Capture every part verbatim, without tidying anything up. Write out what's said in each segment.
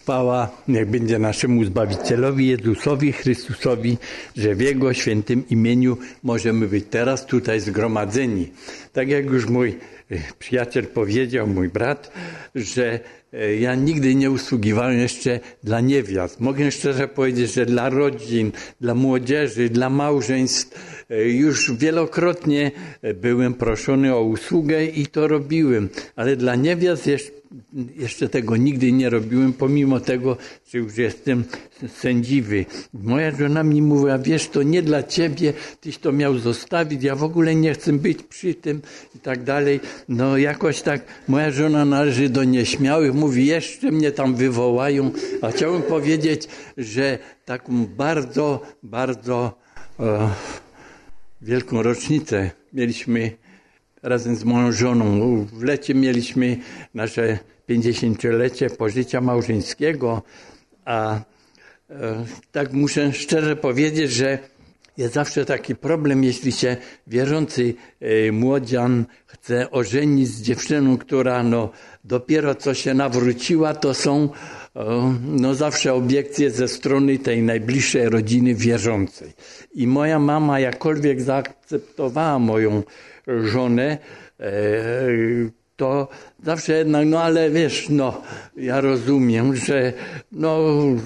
Chwała niech będzie naszemu Zbawicielowi Jezusowi Chrystusowi, że w Jego świętym imieniu możemy być teraz tutaj zgromadzeni. Tak jak już mój przyjaciel powiedział, mój brat, że ja nigdy nie usługiwałem jeszcze dla niewiast. Mogę szczerze powiedzieć, że dla rodzin, dla młodzieży, dla małżeństw już wielokrotnie byłem proszony o usługę i to robiłem. Ale dla niewiast jeszcze, jeszcze tego nigdy nie robiłem, pomimo tego, że już jestem sędziwy. Moja żona mi mówiła, wiesz, to nie dla ciebie, tyś to miał zostawić, ja w ogóle nie chcę być przy tym i tak dalej. No jakoś tak moja żona należy do nieśmiałych, mówi, jeszcze mnie tam wywołają, a chciałbym powiedzieć, że taką bardzo, bardzo e, wielką rocznicę mieliśmy razem z moją żoną. W lecie mieliśmy nasze pięćdziesięciolecie pożycia małżeńskiego, a e, tak muszę szczerze powiedzieć, że jest zawsze taki problem, jeśli się wierzący e, młodzian chce ożenić z dziewczyną, która no, dopiero co się nawróciła, to są e, no, zawsze obiekcje ze strony tej najbliższej rodziny wierzącej. I moja mama jakkolwiek zaakceptowała moją żonę, e, to zawsze jednak, no ale wiesz, no ja rozumiem, że no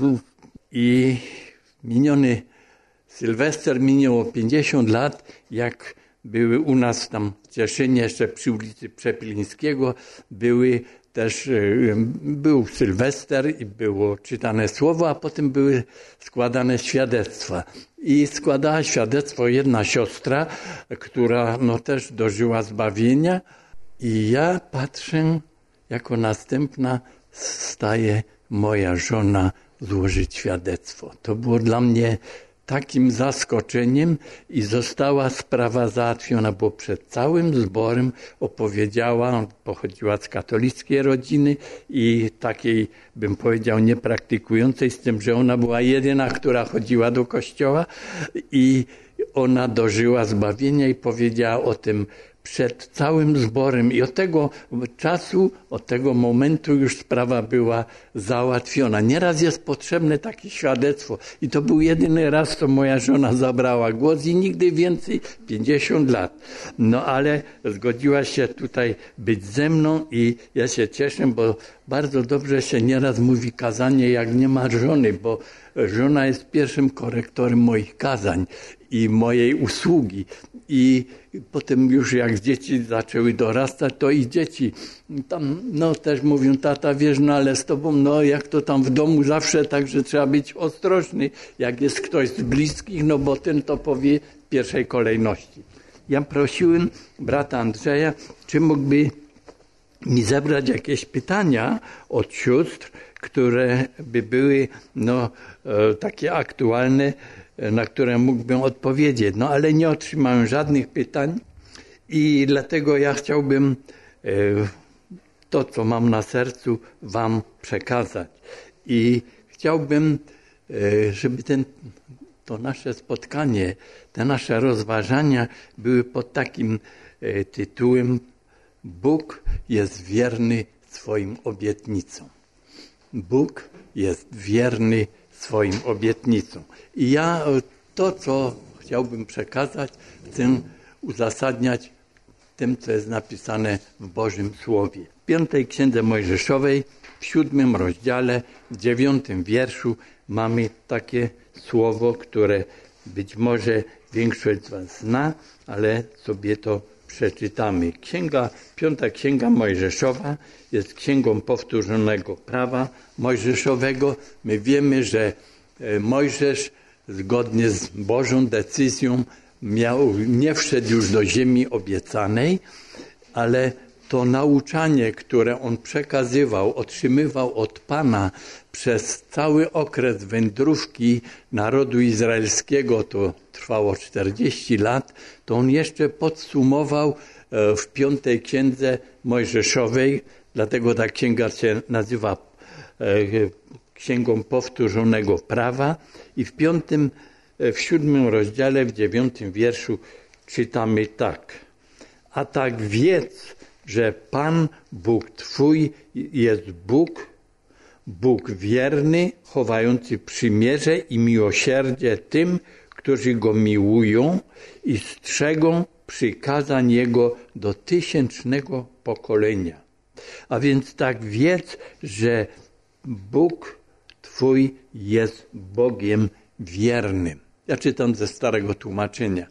i miniony Sylwester minęło pięćdziesiąt lat, jak były u nas tam w Cieszynie, jeszcze przy ulicy Przepilińskiego, były też, był Sylwester i było czytane słowo, a potem były składane świadectwa. I składała świadectwo jedna siostra, która no też dożyła zbawienia i ja patrzę, jako następna staje moja żona złożyć świadectwo. To było dla mnie takim zaskoczeniem i została sprawa załatwiona, bo przed całym zborem opowiedziała, pochodziła z katolickiej rodziny i takiej, bym powiedział, niepraktykującej, z tym, że ona była jedyna, która chodziła do kościoła i ona dożyła zbawienia i powiedziała o tym przed całym zborem i od tego czasu, od tego momentu już sprawa była załatwiona. Nieraz jest potrzebne takie świadectwo i to był jedyny raz, co moja żona zabrała głos i nigdy więcej, pięćdziesiąt lat. No ale zgodziła się tutaj być ze mną i ja się cieszę, bo bardzo dobrze się nieraz mówi kazanie, jak nie ma żony, bo żona jest pierwszym korektorem moich kazań i mojej usługi. I potem już jak dzieci zaczęły dorastać, to i dzieci tam no też mówią, tata wiesz, no ale z tobą, no jak to tam w domu zawsze, także trzeba być ostrożny, jak jest ktoś z bliskich, no bo ten to powie w pierwszej kolejności. Ja prosiłem brata Andrzeja, czy mógłby mi zebrać jakieś pytania od sióstr, które by były no, e, takie aktualne, na które mógłbym odpowiedzieć. No ale nie otrzymałem żadnych pytań i dlatego ja chciałbym e, to, co mam na sercu, wam przekazać. I chciałbym, e, żeby ten, to nasze spotkanie, te nasze rozważania były pod takim e, tytułem Bóg jest wierny swoim obietnicom. Bóg jest wierny swoim obietnicom. I ja to, co chciałbym przekazać, chcę uzasadniać tym, co jest napisane w Bożym Słowie. W piątej Księdze Mojżeszowej, w siódmym rozdziale, w dziewiątym wierszu mamy takie słowo, które być może większość z was zna, ale sobie to przeczytamy. Księga, piąta Księga Mojżeszowa jest księgą powtórzonego prawa mojżeszowego. My wiemy, że Mojżesz zgodnie z Bożą decyzją miał, nie wszedł już do ziemi obiecanej, ale to nauczanie, które on przekazywał, otrzymywał od Pana przez cały okres wędrówki narodu izraelskiego, to trwało czterdzieści lat, to on jeszcze podsumował w piątej Księdze Mojżeszowej, dlatego ta księga się nazywa Księgą Powtórzonego Prawa i w piątym, w siódmym rozdziale, w dziewiątym wierszu czytamy tak. A tak wiedz, że Pan Bóg Twój jest Bóg, Bóg wierny, chowający przymierze i miłosierdzie tym, którzy Go miłują i strzegą przykazań Jego do tysięcznego pokolenia. A więc tak wiedz, że Bóg Twój jest Bogiem wiernym. Ja czytam ze Starego Tłumaczenia.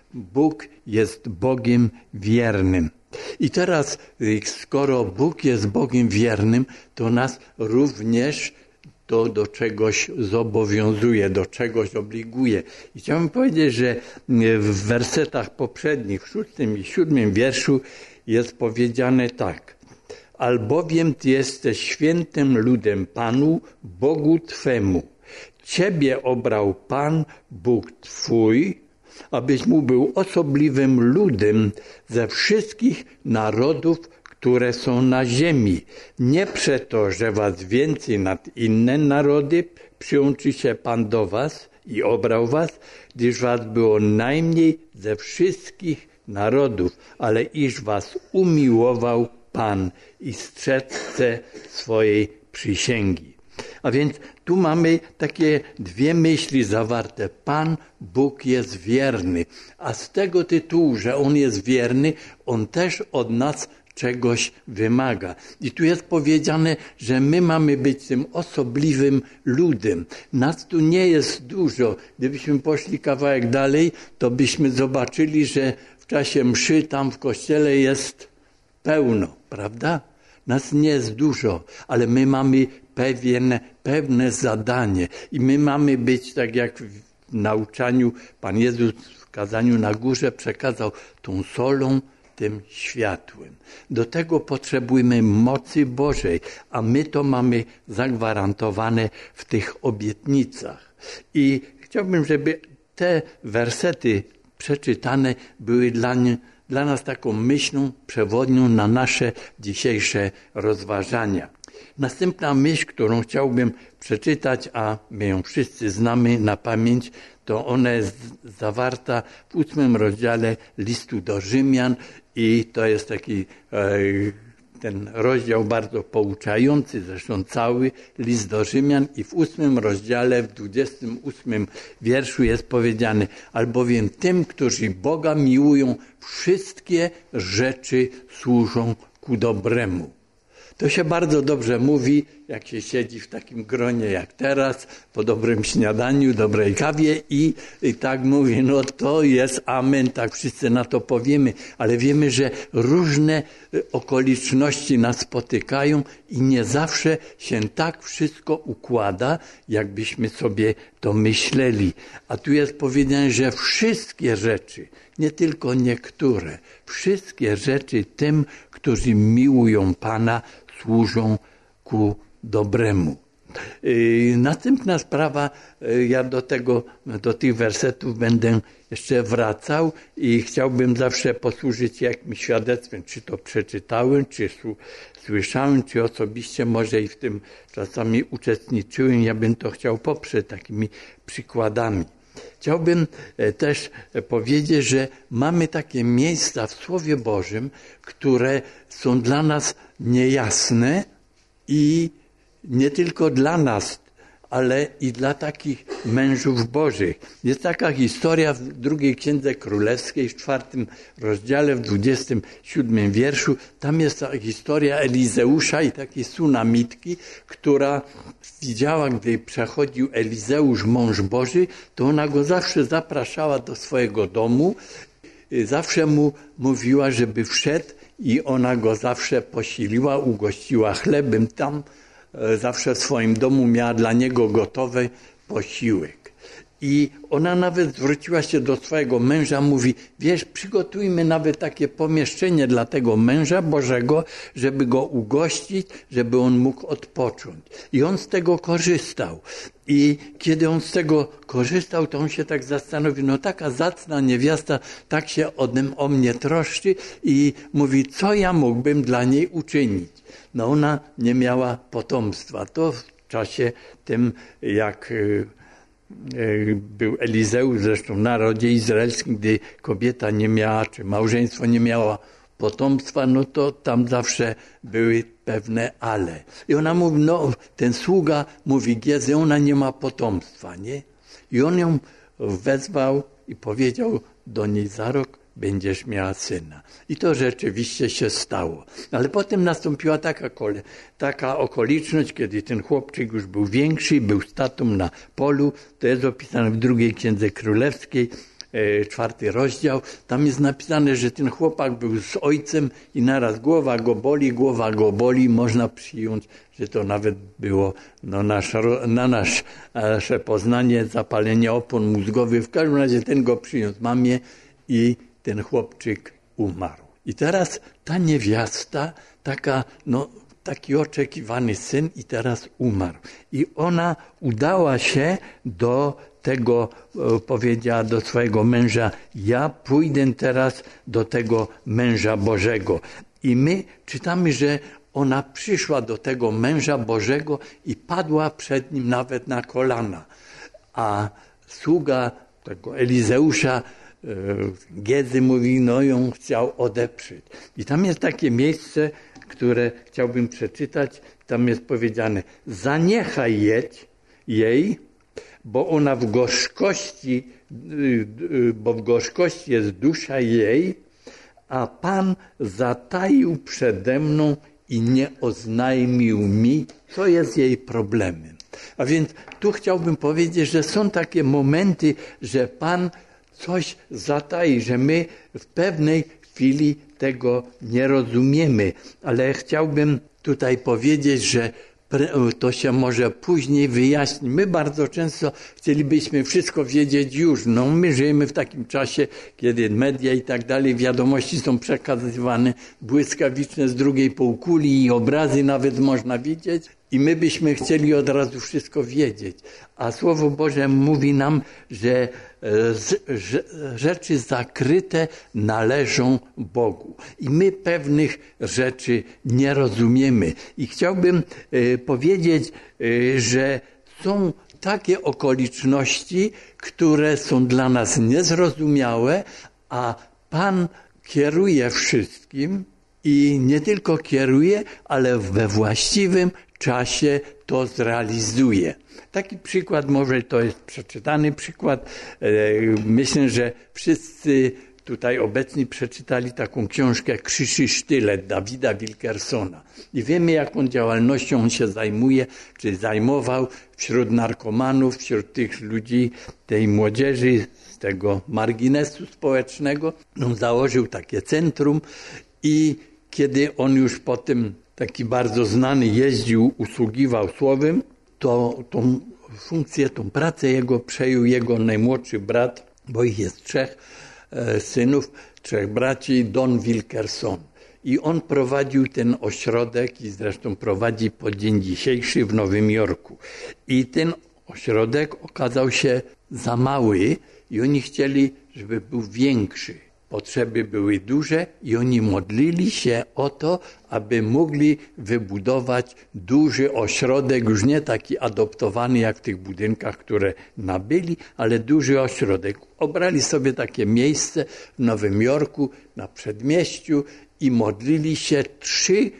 Bóg jest Bogiem wiernym. I teraz, skoro Bóg jest Bogiem wiernym, to nas również to do czegoś zobowiązuje, do czegoś obliguje. I chciałbym powiedzieć, że w wersetach poprzednich, w szóstym i siódmym wierszu jest powiedziane tak. Albowiem Ty jesteś świętym ludem Panu, Bogu Twemu. Ciebie obrał Pan, Bóg Twój, abyś Mu był osobliwym ludem ze wszystkich narodów, które są na ziemi. Nie przeto, że was więcej nad inne narody przyłączy się Pan do was i obrał was, gdyż was było najmniej ze wszystkich narodów, ale iż was umiłował Pan i strzec chce swojej przysięgi. A więc tu mamy takie dwie myśli zawarte. Pan Bóg jest wierny, a z tego tytułu, że On jest wierny, On też od nas czegoś wymaga. I tu jest powiedziane, że my mamy być tym osobliwym ludem. Nas tu nie jest dużo. Gdybyśmy poszli kawałek dalej, to byśmy zobaczyli, że w czasie mszy tam w kościele jest pełno, prawda? Nas nie jest dużo, ale my mamy pewien, pewne zadanie i my mamy być, tak jak w nauczaniu Pan Jezus w kazaniu na górze przekazał, tą solą, tym światłem. Do tego potrzebujemy mocy Bożej, a my to mamy zagwarantowane w tych obietnicach. I chciałbym, żeby te wersety przeczytane były dla nie, dla nas taką myślą przewodnią na nasze dzisiejsze rozważania. Następna myśl, którą chciałbym przeczytać, a my ją wszyscy znamy na pamięć, to ona jest zawarta w ósmym rozdziale listu do Rzymian i to jest taki e, ten rozdział bardzo pouczający, zresztą cały list do Rzymian i w ósmym rozdziale, w dwudziestym ósmym wierszu jest powiedziane, albowiem tym, którzy Boga miłują, wszystkie rzeczy służą ku dobremu. To się bardzo dobrze mówi, jak się siedzi w takim gronie jak teraz, po dobrym śniadaniu, dobrej kawie i, i tak mówi, no to jest amen, tak wszyscy na to powiemy, ale wiemy, że różne okoliczności nas spotykają i nie zawsze się tak wszystko układa, jakbyśmy sobie to myśleli. A tu jest powiedziane, że wszystkie rzeczy, nie tylko niektóre, wszystkie rzeczy tym, którzy miłują Pana, służą ku dobremu. Yy, następna sprawa, yy, ja do tego, do tych wersetów będę jeszcze wracał i chciałbym zawsze posłużyć jakimś świadectwem, czy to przeczytałem, czy su, słyszałem, czy osobiście może i w tym czasami uczestniczyłem. Ja bym to chciał poprzeć takimi przykładami. Chciałbym też powiedzieć, że mamy takie miejsca w Słowie Bożym, które są dla nas niejasne i nie tylko dla nas, ale i dla takich mężów bożych. Jest taka historia w drugiej Księdze Królewskiej, w czwartym rozdziale, w dwudziestym siódmym wierszu. Tam jest ta historia Elizeusza i takiej Sunamitki, która widziała, gdy przechodził Elizeusz, mąż Boży, to ona go zawsze zapraszała do swojego domu. Zawsze mu mówiła, żeby wszedł i ona go zawsze posiliła, ugościła chlebem tam. Zawsze w swoim domu miała dla niego gotowy posiłek. I ona nawet zwróciła się do swojego męża, mówi, wiesz, przygotujmy nawet takie pomieszczenie dla tego męża Bożego, żeby go ugościć, żeby on mógł odpocząć. I on z tego korzystał. I kiedy on z tego korzystał, to on się tak zastanowił, no taka zacna niewiasta tak się o, o mnie troszczy i mówi, co ja mógłbym dla niej uczynić. No ona nie miała potomstwa. To w czasie tym, jak był Elizeusz, zresztą w narodzie izraelskim, gdy kobieta nie miała, czy małżeństwo nie miało potomstwa, no to tam zawsze były pewne ale. I ona mówi, no ten sługa mówi Giedze, ona nie ma potomstwa, nie? I on ją wezwał i powiedział do niej, za rok będziesz miała syna. I to rzeczywiście się stało. Ale potem nastąpiła taka, kole, taka okoliczność, kiedy ten chłopczyk już był większy, był statą na polu. To jest opisane w drugiej Księdze Królewskiej, e, czwarty rozdział. Tam jest napisane, że ten chłopak był z ojcem i naraz głowa go boli, głowa go boli. Można przyjąć, że to nawet było no, nasz, na nasz, nasze poznanie, zapalenie opon mózgowych. W każdym razie ten go przyniósł mamie i ten chłopczyk umarł. I teraz ta niewiasta, taka, no, taki oczekiwany syn i teraz umarł. I ona udała się do tego, powiedziała do swojego męża, ja pójdę teraz do tego męża Bożego. I my czytamy, że ona przyszła do tego męża Bożego i padła przed nim nawet na kolana. A sługa tego Elizeusza Giedzy mówi, no ją chciał odeprzeć. I tam jest takie miejsce, które chciałbym przeczytać. Tam jest powiedziane, zaniechaj jedź jej, bo ona w gorzkości, bo w gorzkości jest dusza jej, a Pan zataił przede mną i nie oznajmił mi, co jest jej problemem. A więc tu chciałbym powiedzieć, że są takie momenty, że Pan coś zatai, że my w pewnej chwili tego nie rozumiemy. Ale chciałbym tutaj powiedzieć, że to się może później wyjaśni. My bardzo często chcielibyśmy wszystko wiedzieć już. No, my żyjemy w takim czasie, kiedy media i tak dalej, wiadomości są przekazywane błyskawiczne z drugiej półkuli i obrazy nawet można widzieć. I my byśmy chcieli od razu wszystko wiedzieć. A Słowo Boże mówi nam, że rzeczy zakryte należą Bogu. I my pewnych rzeczy nie rozumiemy. I chciałbym powiedzieć, że są takie okoliczności, które są dla nas niezrozumiałe, a Pan kieruje wszystkim i nie tylko kieruje, ale we właściwym czasie to zrealizuje. Taki przykład, może to jest przeczytany przykład. Myślę, że wszyscy tutaj obecni przeczytali taką książkę Krzyż i sztylet Dawida Wilkersona. I wiemy, jaką działalnością on się zajmuje, czy zajmował wśród narkomanów, wśród tych ludzi, tej młodzieży, z tego marginesu społecznego. On założył takie centrum i kiedy on już potem taki bardzo znany jeździł, usługiwał słowem, to tą funkcję, tą pracę jego przejął jego najmłodszy brat, bo ich jest trzech e, synów, trzech braci, Don Wilkerson. I on prowadził ten ośrodek i zresztą prowadzi po dzień dzisiejszy w Nowym Jorku. I ten ośrodek okazał się za mały i oni chcieli, żeby był większy. Potrzeby były duże i oni modlili się o to, aby mogli wybudować duży ośrodek, już nie taki adoptowany jak w tych budynkach, które nabyli, ale duży ośrodek. Obrali sobie takie miejsce w Nowym Jorku na przedmieściu i modlili się trzy,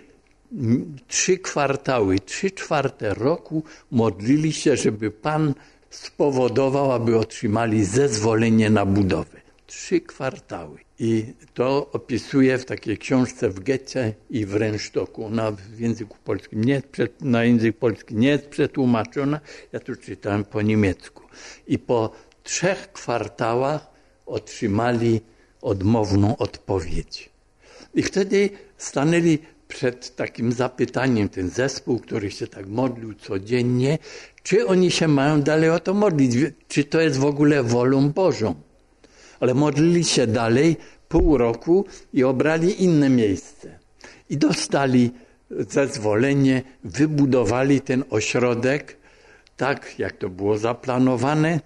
trzy kwartały, trzy czwarte roku modlili się, żeby Pan spowodował, aby otrzymali zezwolenie na budowę. Trzy kwartały. I to opisuje w takiej książce w Goethe i w Rynsztoku. Ona w języku polskim nie jest przed, na język polski nie jest przetłumaczona. Ja tu czytałem po niemiecku. I po trzech kwartałach otrzymali odmowną odpowiedź. I wtedy stanęli przed takim zapytaniem, ten zespół, który się tak modlił codziennie, czy oni się mają dalej o to modlić, czy to jest w ogóle wolą Bożą. Ale modlili się dalej pół roku i obrali inne miejsce. I dostali zezwolenie, wybudowali ten ośrodek tak, jak to było zaplanowane.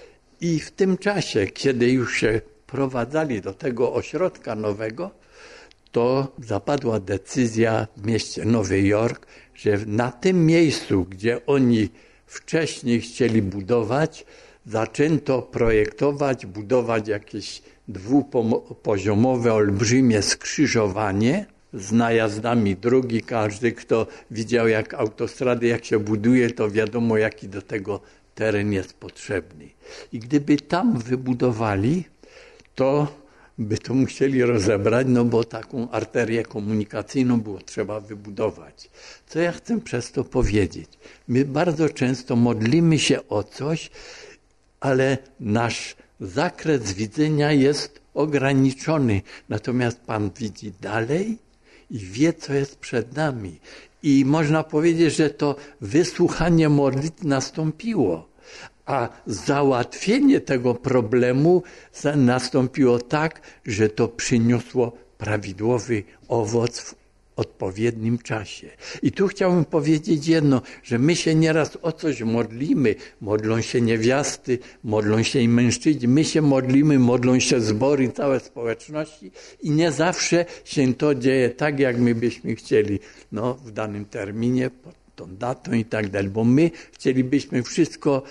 I w tym czasie, kiedy już się prowadzali do tego ośrodka nowego, to zapadła decyzja w mieście Nowy Jork, że na tym miejscu, gdzie oni wcześniej chcieli budować, zaczęto projektować, budować jakieś dwupoziomowe, olbrzymie skrzyżowanie z najazdami drogi. Każdy, kto widział jak autostrady, jak się buduje, to wiadomo, jaki do tego teren jest potrzebny. I gdyby tam wybudowali, to by to musieli rozebrać, no bo taką arterię komunikacyjną było trzeba wybudować. Co ja chcę przez to powiedzieć? My bardzo często modlimy się o coś, ale nasz zakres widzenia jest ograniczony. Natomiast Pan widzi dalej i wie, co jest przed nami. I można powiedzieć, że to wysłuchanie modlitw nastąpiło. A załatwienie tego problemu nastąpiło tak, że to przyniosło prawidłowy owoc w odpowiednim czasie. I tu chciałbym powiedzieć jedno, że my się nieraz o coś modlimy. Modlą się niewiasty, modlą się i mężczyźni. My się modlimy, modlą się zbory, całe społeczności i nie zawsze się to dzieje tak, jak my byśmy chcieli. No, w danym terminie, pod tą datą i tak dalej. Bo my chcielibyśmy wszystko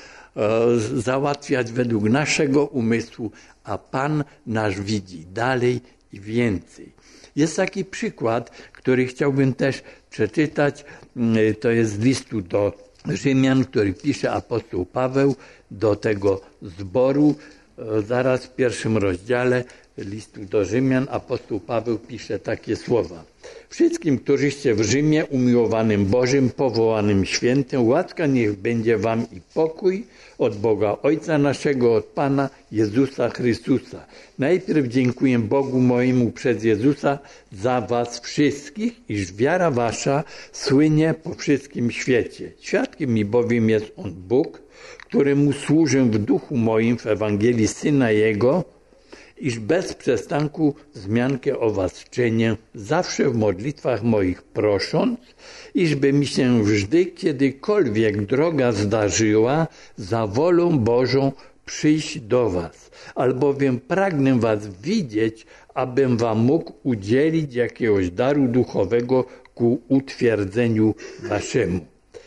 załatwiać według naszego umysłu, a Pan nasz widzi dalej i więcej. Jest taki przykład, który chciałbym też przeczytać. To jest z listu do Rzymian, który pisze apostoł Paweł do tego zboru. Zaraz w pierwszym rozdziale listu do Rzymian apostoł Paweł pisze takie słowa. Wszystkim, którzyście w Rzymie, umiłowanym Bożym, powołanym świętym, łaska niech będzie wam i pokój od Boga Ojca naszego, od Pana Jezusa Chrystusa. Najpierw dziękuję Bogu mojemu przez Jezusa za was wszystkich, iż wiara wasza słynie po wszystkim świecie. Świadkiem mi bowiem jest On Bóg, któremu służę w duchu moim w Ewangelii Syna Jego, iż bez przestanku wzmiankę o was czynię, zawsze w modlitwach moich prosząc, iżby mi się wżdy kiedykolwiek droga zdarzyła za wolą Bożą przyjść do was, albowiem pragnę was widzieć, abym wam mógł udzielić jakiegoś daru duchowego ku utwierdzeniu waszemu.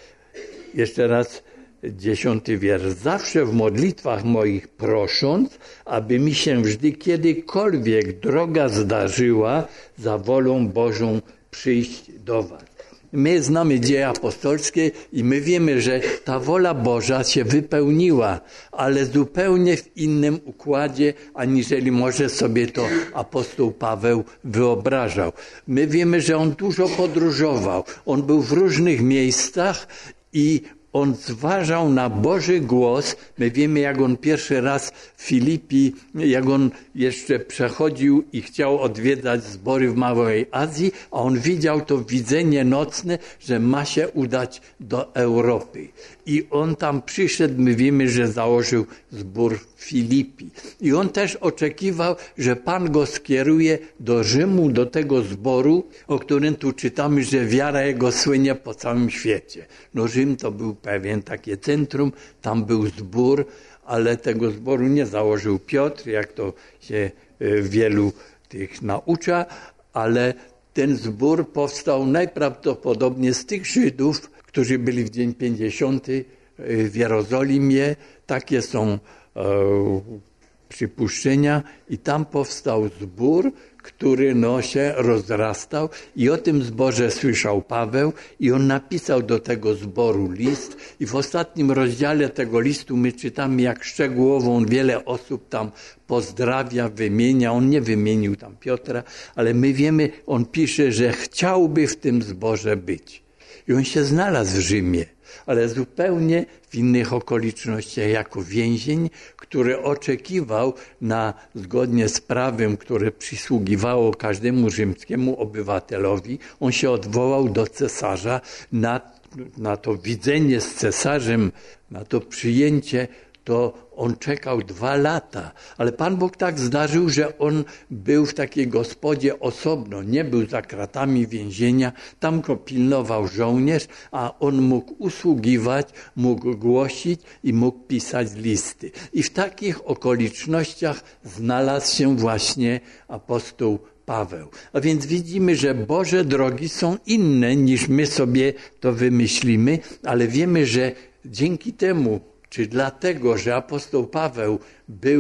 Jeszcze raz dziesiąty wiersz. Zawsze w modlitwach moich prosząc, aby mi się wżdy kiedykolwiek droga zdarzyła za wolą Bożą przyjść do was. My znamy dzieje apostolskie i my wiemy, że ta wola Boża się wypełniła, ale zupełnie w innym układzie, aniżeli może sobie to apostoł Paweł wyobrażał. My wiemy, że on dużo podróżował. On był w różnych miejscach i on zważał na Boży głos. My wiemy, jak on pierwszy raz w Filipi, jak on jeszcze przechodził i chciał odwiedzać zbory w Małej Azji, a on widział to widzenie nocne, że ma się udać do Europy. I on tam przyszedł, my wiemy, że założył zbór w Filipi. I on też oczekiwał, że Pan go skieruje do Rzymu, do tego zboru, o którym tu czytamy, że wiara jego słynie po całym świecie. No Rzym to był pewien takie centrum, tam był zbór, ale tego zboru nie założył Piotr, jak to się wielu tych naucza, ale ten zbór powstał najprawdopodobniej z tych Żydów, którzy byli w dzień pięćdziesiąty w Jerozolimie. Takie są e, przypuszczenia i tam powstał zbór, który no, się rozrastał i o tym zborze słyszał Paweł i on napisał do tego zboru list i w ostatnim rozdziale tego listu my czytamy, jak szczegółowo on wiele osób tam pozdrawia, wymienia. On nie wymienił tam Piotra, ale my wiemy, on pisze, że chciałby w tym zborze być. I on się znalazł w Rzymie, ale zupełnie w innych okolicznościach, jako więzień, który oczekiwał na, zgodnie z prawem, które przysługiwało każdemu rzymskiemu obywatelowi, on się odwołał do cesarza na, na to widzenie z cesarzem, na to przyjęcie. To on czekał dwa lata, ale Pan Bóg tak zdarzył, że on był w takiej gospodzie osobno, nie był za kratami więzienia, tam go pilnował żołnierz, a on mógł usługiwać, mógł głosić i mógł pisać listy. I w takich okolicznościach znalazł się właśnie apostoł Paweł. A więc widzimy, że Boże drogi są inne niż my sobie to wymyślimy, ale wiemy, że dzięki temu, czy dlatego, że apostoł Paweł był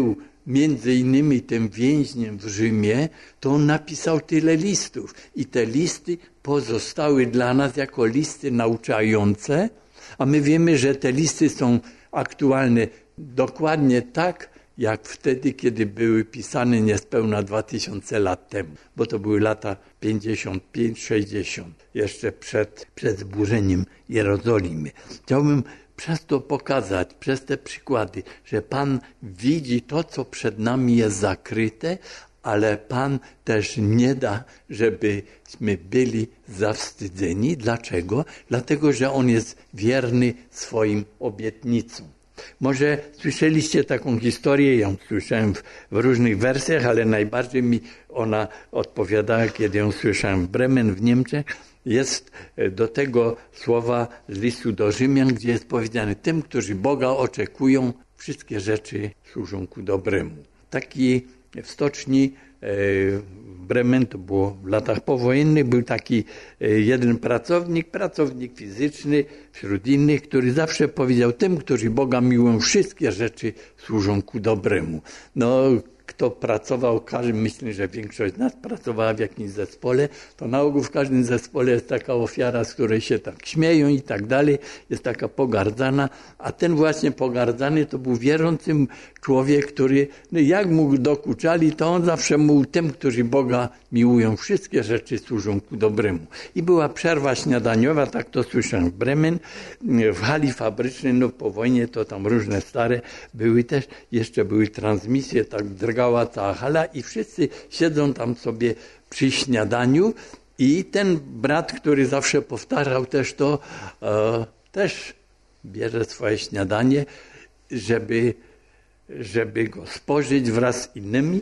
między innymi tym więźniem w Rzymie, to on napisał tyle listów. I te listy pozostały dla nas jako listy nauczające, a my wiemy, że te listy są aktualne dokładnie tak, jak wtedy, kiedy były pisane niespełna dwa tysiące lat temu, bo to były lata pięćdziesiąt pięć sześćdziesiąt, jeszcze przed, przed zburzeniem Jerozolimy. Chciałbym przez to pokazać, przez te przykłady, że Pan widzi to, co przed nami jest zakryte, ale Pan też nie da, żebyśmy byli zawstydzeni. Dlaczego? Dlatego, że On jest wierny swoim obietnicom. Może słyszeliście taką historię, ją słyszałem w, w różnych wersjach, ale najbardziej mi ona odpowiadała, kiedy ją słyszałem w Bremen w Niemczech. Jest do tego słowa z listu do Rzymian, gdzie jest powiedziane: tym, którzy Boga oczekują, wszystkie rzeczy służą ku dobremu. Taki w stoczni Bremen, to było w latach powojennych, był taki jeden pracownik, pracownik fizyczny wśród innych, który zawsze powiedział: tym, którzy Boga miłują, wszystkie rzeczy służą ku dobremu. No, kto pracował, każdy, myślę, że większość z nas pracowała w jakimś zespole, to na ogół w każdym zespole jest taka ofiara, z której się tak śmieją i tak dalej, jest taka pogardzana, a ten właśnie pogardzany to był wierzący człowiek, który, no jak mu dokuczali, to on zawsze mówił: tym, którzy Boga miłują, wszystkie rzeczy służą ku dobremu. I była przerwa śniadaniowa, tak to słyszałem w Bremen, w hali fabrycznej, no po wojnie to tam różne stare były też, jeszcze były transmisje, tak drgała cała hala i wszyscy siedzą tam sobie przy śniadaniu i ten brat, który zawsze powtarzał też to, e, też bierze swoje śniadanie, żeby żeby go spożyć wraz z innymi,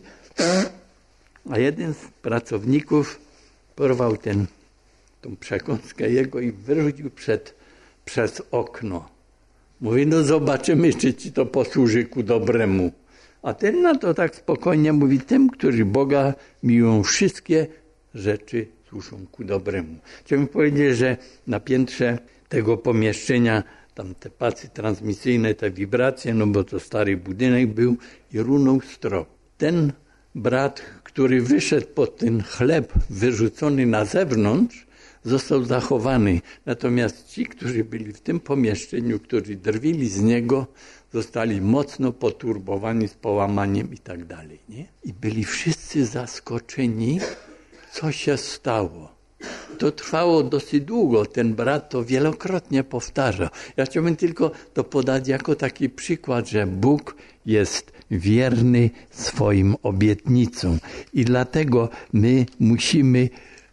a jeden z pracowników porwał ten, tą przekąskę jego i wyrzucił przed, przez okno. Mówi: no zobaczymy, czy ci to posłuży ku dobremu. A ten na to tak spokojnie mówi: tym, którzy Boga miłują, wszystkie rzeczy służą ku dobremu. Chciałbym powiedzieć, że na piętrze tego pomieszczenia tam te pasy transmisyjne, te wibracje, no bo to stary budynek był i runął strop. Ten brat, który wyszedł po ten chleb wyrzucony na zewnątrz, został zachowany. Natomiast ci, którzy byli w tym pomieszczeniu, którzy drwili z niego, zostali mocno poturbowani z połamaniem i tak dalej. Nie? I byli wszyscy zaskoczeni, co się stało. To trwało dosyć długo, ten brat to wielokrotnie powtarzał. Ja chciałbym tylko to podać jako taki przykład, że Bóg jest wierny swoim obietnicom i dlatego my musimy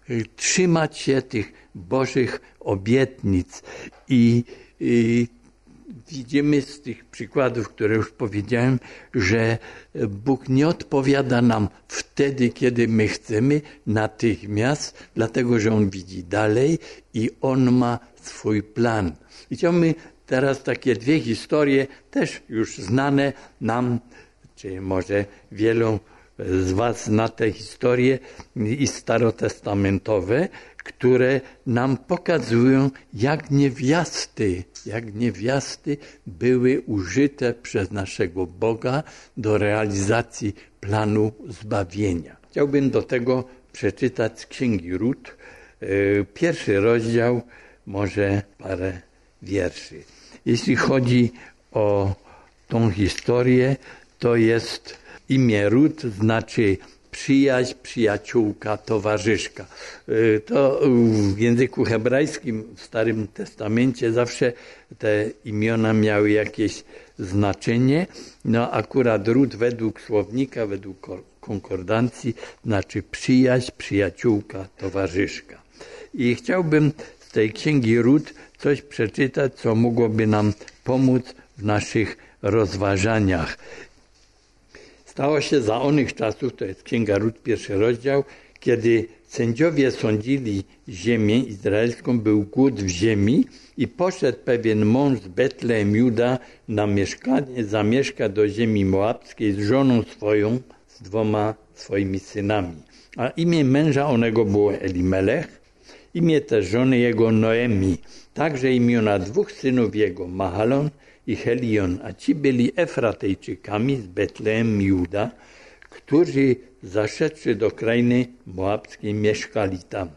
trzymać się tych Bożych obietnic i, i widzimy z tych przykładów, które już powiedziałem, że Bóg nie odpowiada nam wtedy, kiedy my chcemy, natychmiast, dlatego że On widzi dalej i On ma swój plan. I chciałbym teraz takie dwie historie, też już znane nam, czy może wielu z was zna te historie i starotestamentowe, które nam pokazują, jak niewiasty, jak niewiasty były użyte przez naszego Boga do realizacji planu zbawienia. Chciałbym do tego przeczytać z Księgi Rut, pierwszy rozdział, może parę wierszy. Jeśli chodzi o tą historię, to jest imię Rut, znaczy przyjaźń, przyjaciółka, towarzyszka. To w języku hebrajskim w Starym Testamencie zawsze te imiona miały jakieś znaczenie. No akurat Rut według słownika, według konkordancji znaczy przyjaźń, przyjaciółka, towarzyszka. I chciałbym z tej księgi Rut coś przeczytać, co mogłoby nam pomóc w naszych rozważaniach. Stało się za onych czasów, to jest Księga Rut, pierwszy rozdział, kiedy sędziowie sądzili ziemię izraelską, był głód w ziemi i poszedł pewien mąż z Betlejem Juda na mieszkanie, zamieszka do ziemi moabskiej z żoną swoją, z dwoma swoimi synami. A imię męża onego było Elimelech Imię też żony jego Noemi, także imiona dwóch synów jego, Mahalon i Helion, a ci byli Efratejczykami z Betlejem Juda, którzy zaszedłszy do krainy moabskiej mieszkali tam.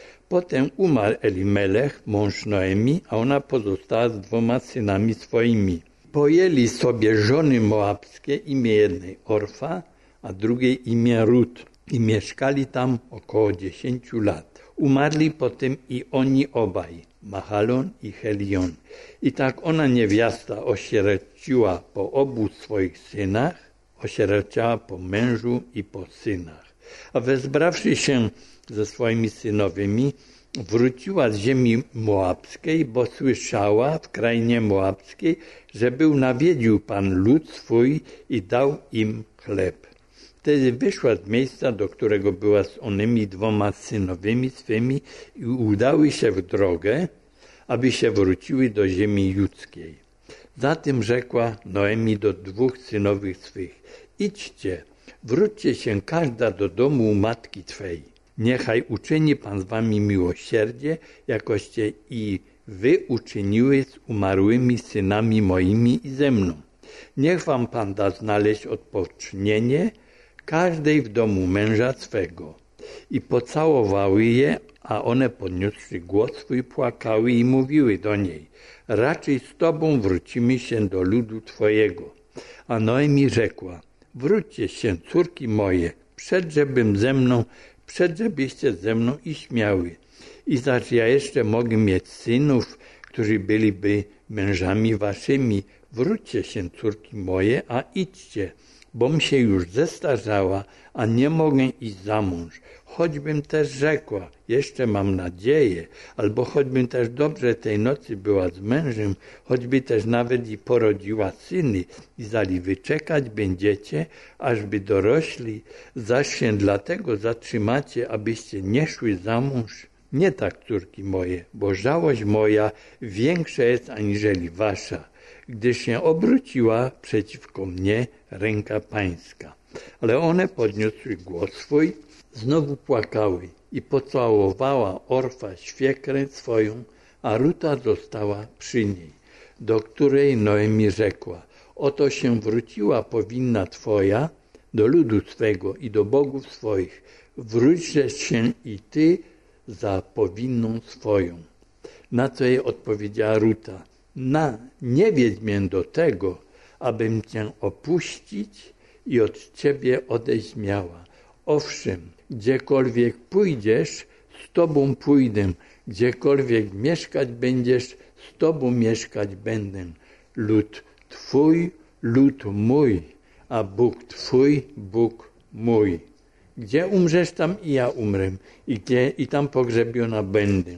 Potem umarł Elimelech, mąż Noemi, a ona pozostała z dwoma synami swoimi. Pojęli sobie żony moabskie imię jednej Orfa, a drugiej imię Rut i mieszkali tam około dziesięciu lat. Umarli potem i oni obaj, Mahalon i Helion. I tak ona niewiasta osierociła po obu swoich synach, osierociała po mężu i po synach. A wezbrawszy się ze swoimi synowymi, wróciła z ziemi moabskiej, bo słyszała w krainie moabskiej, że był nawiedził Pan lud swój i dał im chleb. Wtedy wyszła z miejsca, do którego była z onymi dwoma synowymi swymi i udały się w drogę, aby się wróciły do ziemi judzkiej. Zatem rzekła Noemi do dwóch synowych swych: idźcie, wróćcie się każda do domu matki Twej. Niechaj uczyni Pan z wami miłosierdzie, jakoście i wy uczyniły z umarłymi synami moimi i ze mną. Niech wam Pan da znaleźć odpocznienie każdej w domu męża swego. I pocałowały je, a one podniósłszy głos swój płakały i mówiły do niej: raczej z Tobą wrócimy się do ludu Twojego. A Noemi rzekła: wróćcie się, córki moje, przedżebym ze mną, przedżebyście ze mną i śmiały. I zaś ja jeszcze mogę mieć synów, którzy byliby mężami waszymi. Wróćcie się, córki moje, a idźcie, bom się już zestarzała, a nie mogę iść za mąż. Choćbym też rzekła, jeszcze mam nadzieję, albo choćbym też dobrze tej nocy była z mężem, choćby też nawet i porodziła syny, i zali wyczekać będziecie, ażby dorośli, zaś się dlatego zatrzymacie, abyście nie szły za mąż. Nie tak, córki moje, bo żałość moja większa jest aniżeli wasza, gdyż się obróciła przeciwko mnie ręka pańska. Ale one podniosły głos swój, znowu płakały i pocałowała Orfa świekrę swoją, a Ruta została przy niej, do której Noemi rzekła: oto się wróciła powinna Twoja do ludu swego i do bogów swoich. Wróćże się i Ty za powinną swoją. Na co jej odpowiedziała Ruta: na, nie wiedź mię do tego, abym Cię opuścić i od Ciebie odejść miała. Owszem, gdziekolwiek pójdziesz, z Tobą pójdę, gdziekolwiek mieszkać będziesz, z Tobą mieszkać będę. Lud Twój, lud mój, a Bóg Twój, Bóg mój. Gdzie umrzesz, tam i ja umrę, i, gdzie, i tam pogrzebiona będę.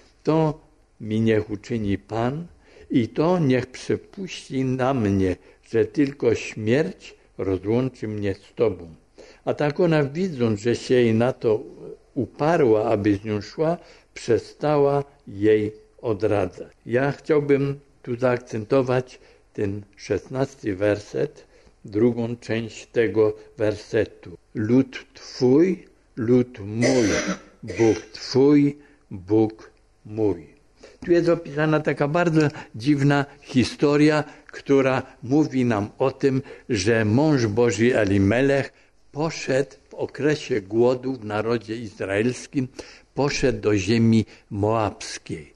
To mi niech uczyni Pan, i to niech przypuści na mnie, że tylko śmierć rozłączy mnie z Tobą. A tak ona, widząc, że się jej na to uparła, aby z nią szła, przestała jej odradzać. Ja chciałbym tu zaakcentować ten szesnasty werset, drugą część tego wersetu. Lud Twój, lud mój, Bóg Twój, Bóg mój. Tu jest opisana taka bardzo dziwna historia, która mówi nam o tym, że mąż Boży Elimelech poszedł w okresie głodu w narodzie izraelskim, poszedł do ziemi moabskiej.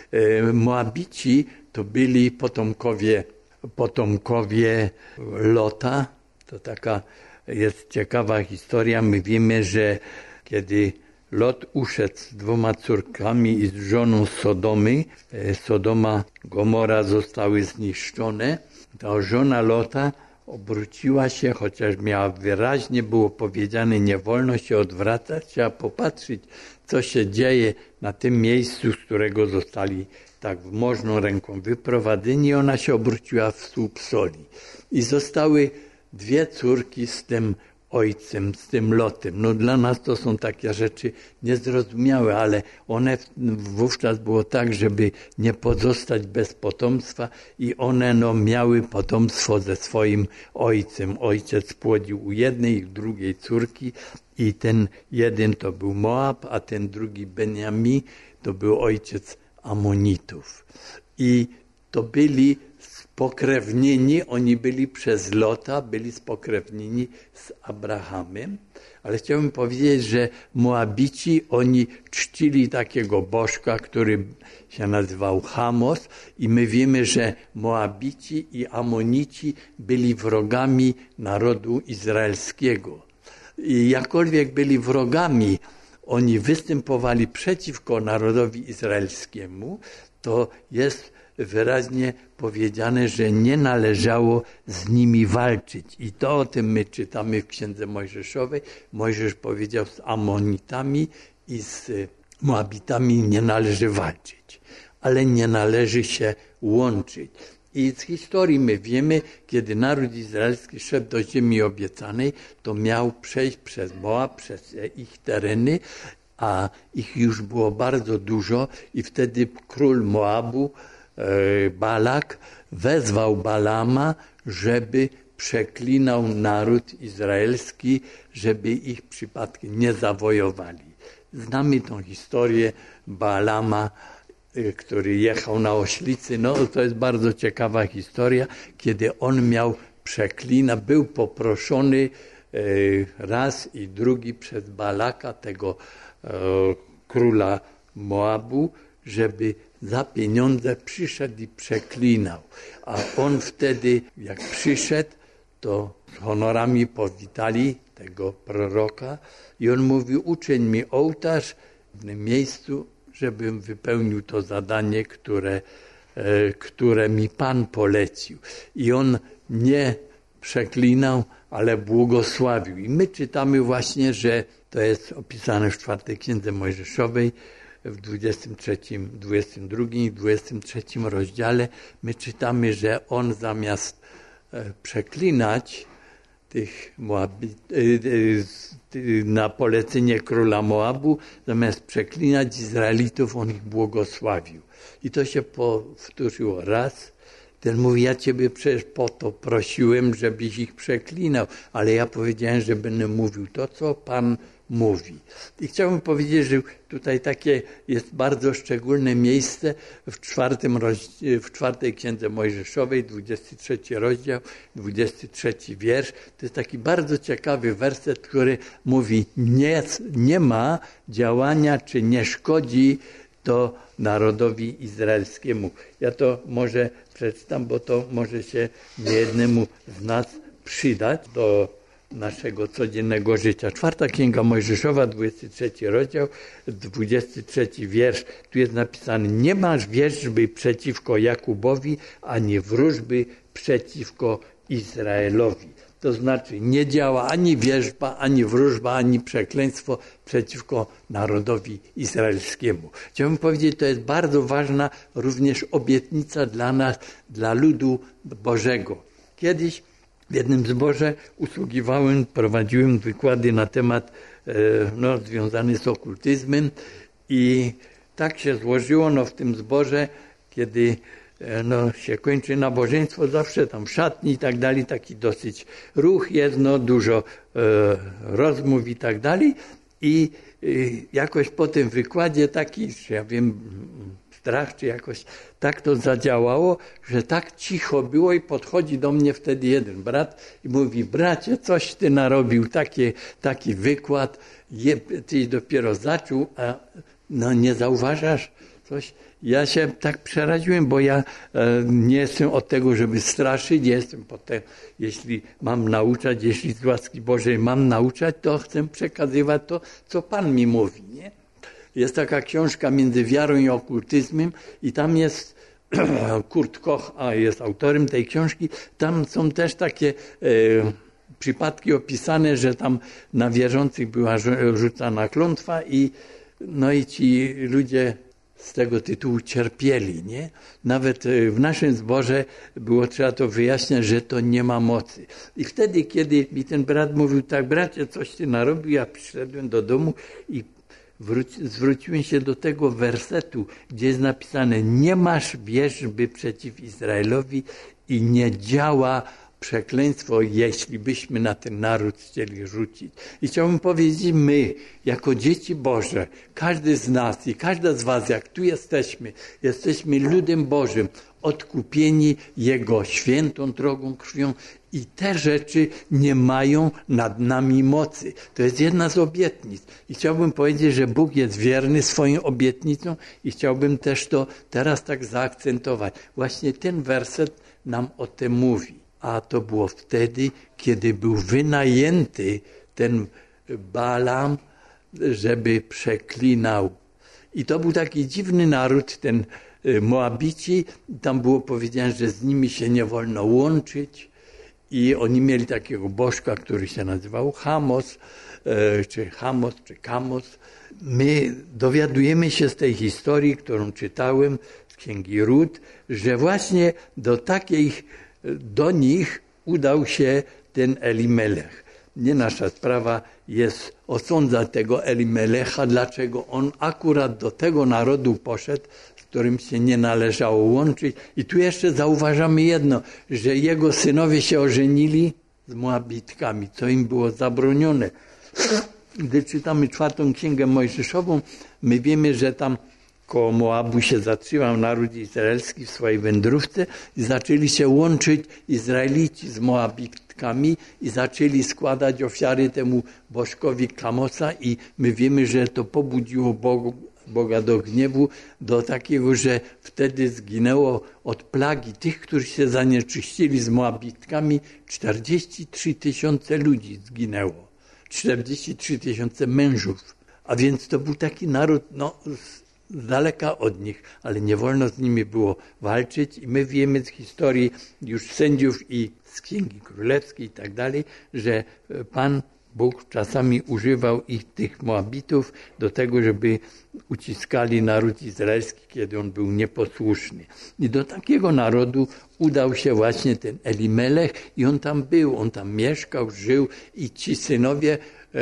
Moabici to byli potomkowie, potomkowie Lota. To taka jest ciekawa historia. My wiemy, że kiedy Lot uszedł z dwoma córkami i z żoną Sodomy, Sodoma, Gomora zostały zniszczone, ta żona Lota obróciła się, chociaż miała wyraźnie było powiedziane, nie wolno się odwracać, trzeba popatrzeć, co się dzieje na tym miejscu, z którego zostali tak możną ręką wyprowadzeni. Ona się obróciła w słup soli. I zostały dwie córki z tym ojcem, z tym Lotem. No dla nas to są takie rzeczy niezrozumiałe, ale one wówczas było tak, żeby nie pozostać bez potomstwa i one no miały potomstwo ze swoim ojcem. Ojciec płodził u jednej i drugiej córki i ten jeden to był Moab, a ten drugi Beniamin, to był ojciec Amonitów. I to byli spokrewnieni, oni byli przez Lota, byli spokrewnieni z Abrahamem. Ale chciałbym powiedzieć, że Moabici, oni czcili takiego bożka, który się nazywał Chamos i my wiemy, że Moabici i Amonici byli wrogami narodu izraelskiego. I jakkolwiek byli wrogami, oni występowali przeciwko narodowi izraelskiemu, to jest wyraźnie powiedziane, że nie należało z nimi walczyć. I to o tym my czytamy w Księdze Mojżeszowej. Mojżesz powiedział, z Amonitami i z Moabitami nie należy walczyć, ale nie należy się łączyć. I z historii my wiemy, kiedy naród izraelski szedł do ziemi obiecanej, to miał przejść przez Moab, przez ich tereny, a ich już było bardzo dużo i wtedy król Moabu, Balak, wezwał Balama, żeby przeklinał naród izraelski, żeby ich przypadkiem nie zawojowali. Znamy tą historię Balama, który jechał na oślicy. No to jest bardzo ciekawa historia, kiedy on miał przeklinać, był poproszony raz i drugi przez Balaka, tego króla Moabu, żeby za pieniądze przyszedł i przeklinał. A on wtedy, jak przyszedł, to z honorami powitali tego proroka i on mówił, uczyń mi ołtarz w tym miejscu, żebym wypełnił to zadanie, które, e, które mi Pan polecił. I on nie przeklinał, ale błogosławił. I my czytamy właśnie, że to jest opisane w czwartej Księdze Mojżeszowej, w dwudziestym trzecim, dwudziestym drugim i dwudziestym trzecim rozdziale my czytamy, że on zamiast przeklinać tych Moabit, na polecenie króla Moabu, zamiast przeklinać Izraelitów, on ich błogosławił. I to się powtórzyło raz. Ten mówi, ja Ciebie przecież po to prosiłem, żebyś ich przeklinał, ale ja powiedziałem, że będę mówił to, co Pan mówi. I chciałbym powiedzieć, że tutaj takie jest bardzo szczególne miejsce w, czwartym, w czwartej Księdze Mojżeszowej, dwudziesty trzeci rozdział, dwudziesty trzeci wiersz. To jest taki bardzo ciekawy werset, który mówi, nie, nie ma działania, czy nie szkodzi to narodowi izraelskiemu. Ja to może przeczytam, bo to może się niejednemu z nas przydać do naszego codziennego życia. Czwarta Księga Mojżeszowa, dwudziesty trzeci rozdział, dwudziesty trzeci wiersz. Tu jest napisane, nie masz wierzby przeciwko Jakubowi, ani wróżby przeciwko Izraelowi. To znaczy nie działa ani wierzba, ani wróżba, ani przekleństwo przeciwko narodowi izraelskiemu. Chciałbym powiedzieć, to jest bardzo ważna również obietnica dla nas, dla ludu Bożego. Kiedyś w jednym zborze usługiwałem, prowadziłem wykłady na temat no, związany z okultyzmem i tak się złożyło no, w tym zborze, kiedy no, się kończy nabożeństwo, zawsze tam w szatni i tak dalej, taki dosyć ruch jest, no, dużo e, rozmów i tak dalej i e, jakoś po tym wykładzie taki, ja wiem, strach, czy jakoś tak to zadziałało, że tak cicho było i podchodzi do mnie wtedy jeden brat i mówi, bracie, coś ty narobił, taki, taki wykład, je, tyś dopiero zaczął, a no, nie zauważasz coś? Ja się tak przeraziłem, bo ja e, nie jestem od tego, żeby straszyć, jestem potem, jeśli mam nauczać, jeśli z łaski Bożej mam nauczać, to chcę przekazywać to, co Pan mi mówi, nie? Jest taka książka Między wiarą i okultyzmem i tam jest Kurt Koch, a jest autorem tej książki, tam są też takie e, przypadki opisane, że tam na wierzących była rzucana klątwa i no i ci ludzie z tego tytułu cierpieli, nie? Nawet w naszym zborze było trzeba to wyjaśniać, że to nie ma mocy. I wtedy, kiedy mi ten brat mówił, tak bracie, coś ty narobił, ja przyszedłem do domu i wróci, zwróciłem się do tego wersetu, gdzie jest napisane, nie masz wierzby przeciw Izraelowi i nie działa przekleństwo, jeśli byśmy na ten naród chcieli rzucić. I chciałbym powiedzieć, my, jako dzieci Boże, każdy z nas i każda z was, jak tu jesteśmy, jesteśmy ludem Bożym, odkupieni Jego świętą drogą krwią i te rzeczy nie mają nad nami mocy. To jest jedna z obietnic. I chciałbym powiedzieć, że Bóg jest wierny swoim obietnicom i chciałbym też to teraz tak zaakcentować. Właśnie ten werset nam o tym mówi. A to było wtedy, kiedy był wynajęty ten Balaam, żeby przeklinał. I to był taki dziwny naród, ten Moabici. Tam było powiedziane, że z nimi się nie wolno łączyć. I oni mieli takiego bożka, który się nazywał Chamos, czy Chamos, czy Kamos. My dowiadujemy się z tej historii, którą czytałem z Księgi Rut, że właśnie do takiej, do nich udał się ten Elimelech. Nie nasza sprawa jest osądzać tego Elimelecha, dlaczego on akurat do tego narodu poszedł, z którym się nie należało łączyć. I tu jeszcze zauważamy jedno, że jego synowie się ożenili z Moabitkami, co im było zabronione. Gdy czytamy czwartą księgę Mojżeszową, my wiemy, że tam koło Moabu się zatrzymał naród izraelski w swojej wędrówce i zaczęli się łączyć Izraelici z Moabitkami i zaczęli składać ofiary temu bożkowi Kamosa i my wiemy, że to pobudziło Bogu, Boga do gniewu, do takiego, że wtedy zginęło od plagi tych, którzy się zanieczyścili z Moabitkami, czterdzieści trzy tysiące ludzi zginęło. czterdzieści trzy tysiące mężów. A więc to był taki naród, no, z daleka od nich, ale nie wolno z nimi było walczyć. I my wiemy z historii już sędziów i z Księgi Królewskiej i tak dalej, że Pan Bóg czasami używał ich, tych Moabitów, do tego, żeby uciskali naród izraelski, kiedy on był nieposłuszny. I do takiego narodu udał się właśnie ten Elimelech i on tam był, on tam mieszkał, żył i ci synowie e,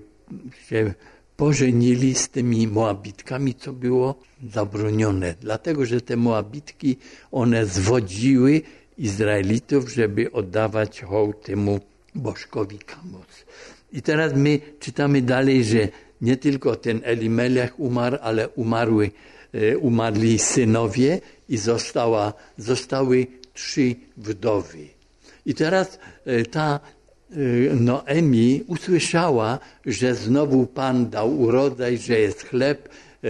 się pożenili z tymi Moabitkami, co było zabronione. Dlatego, że te Moabitki, one zwodziły Izraelitów, żeby oddawać hołd temu bożkowi Kamos. I teraz my czytamy dalej, że nie tylko ten Elimelech umarł, ale umarły, umarli synowie i została, zostały trzy wdowy. I teraz ta Noemi usłyszała, że znowu Pan dał urodzaj, że jest chleb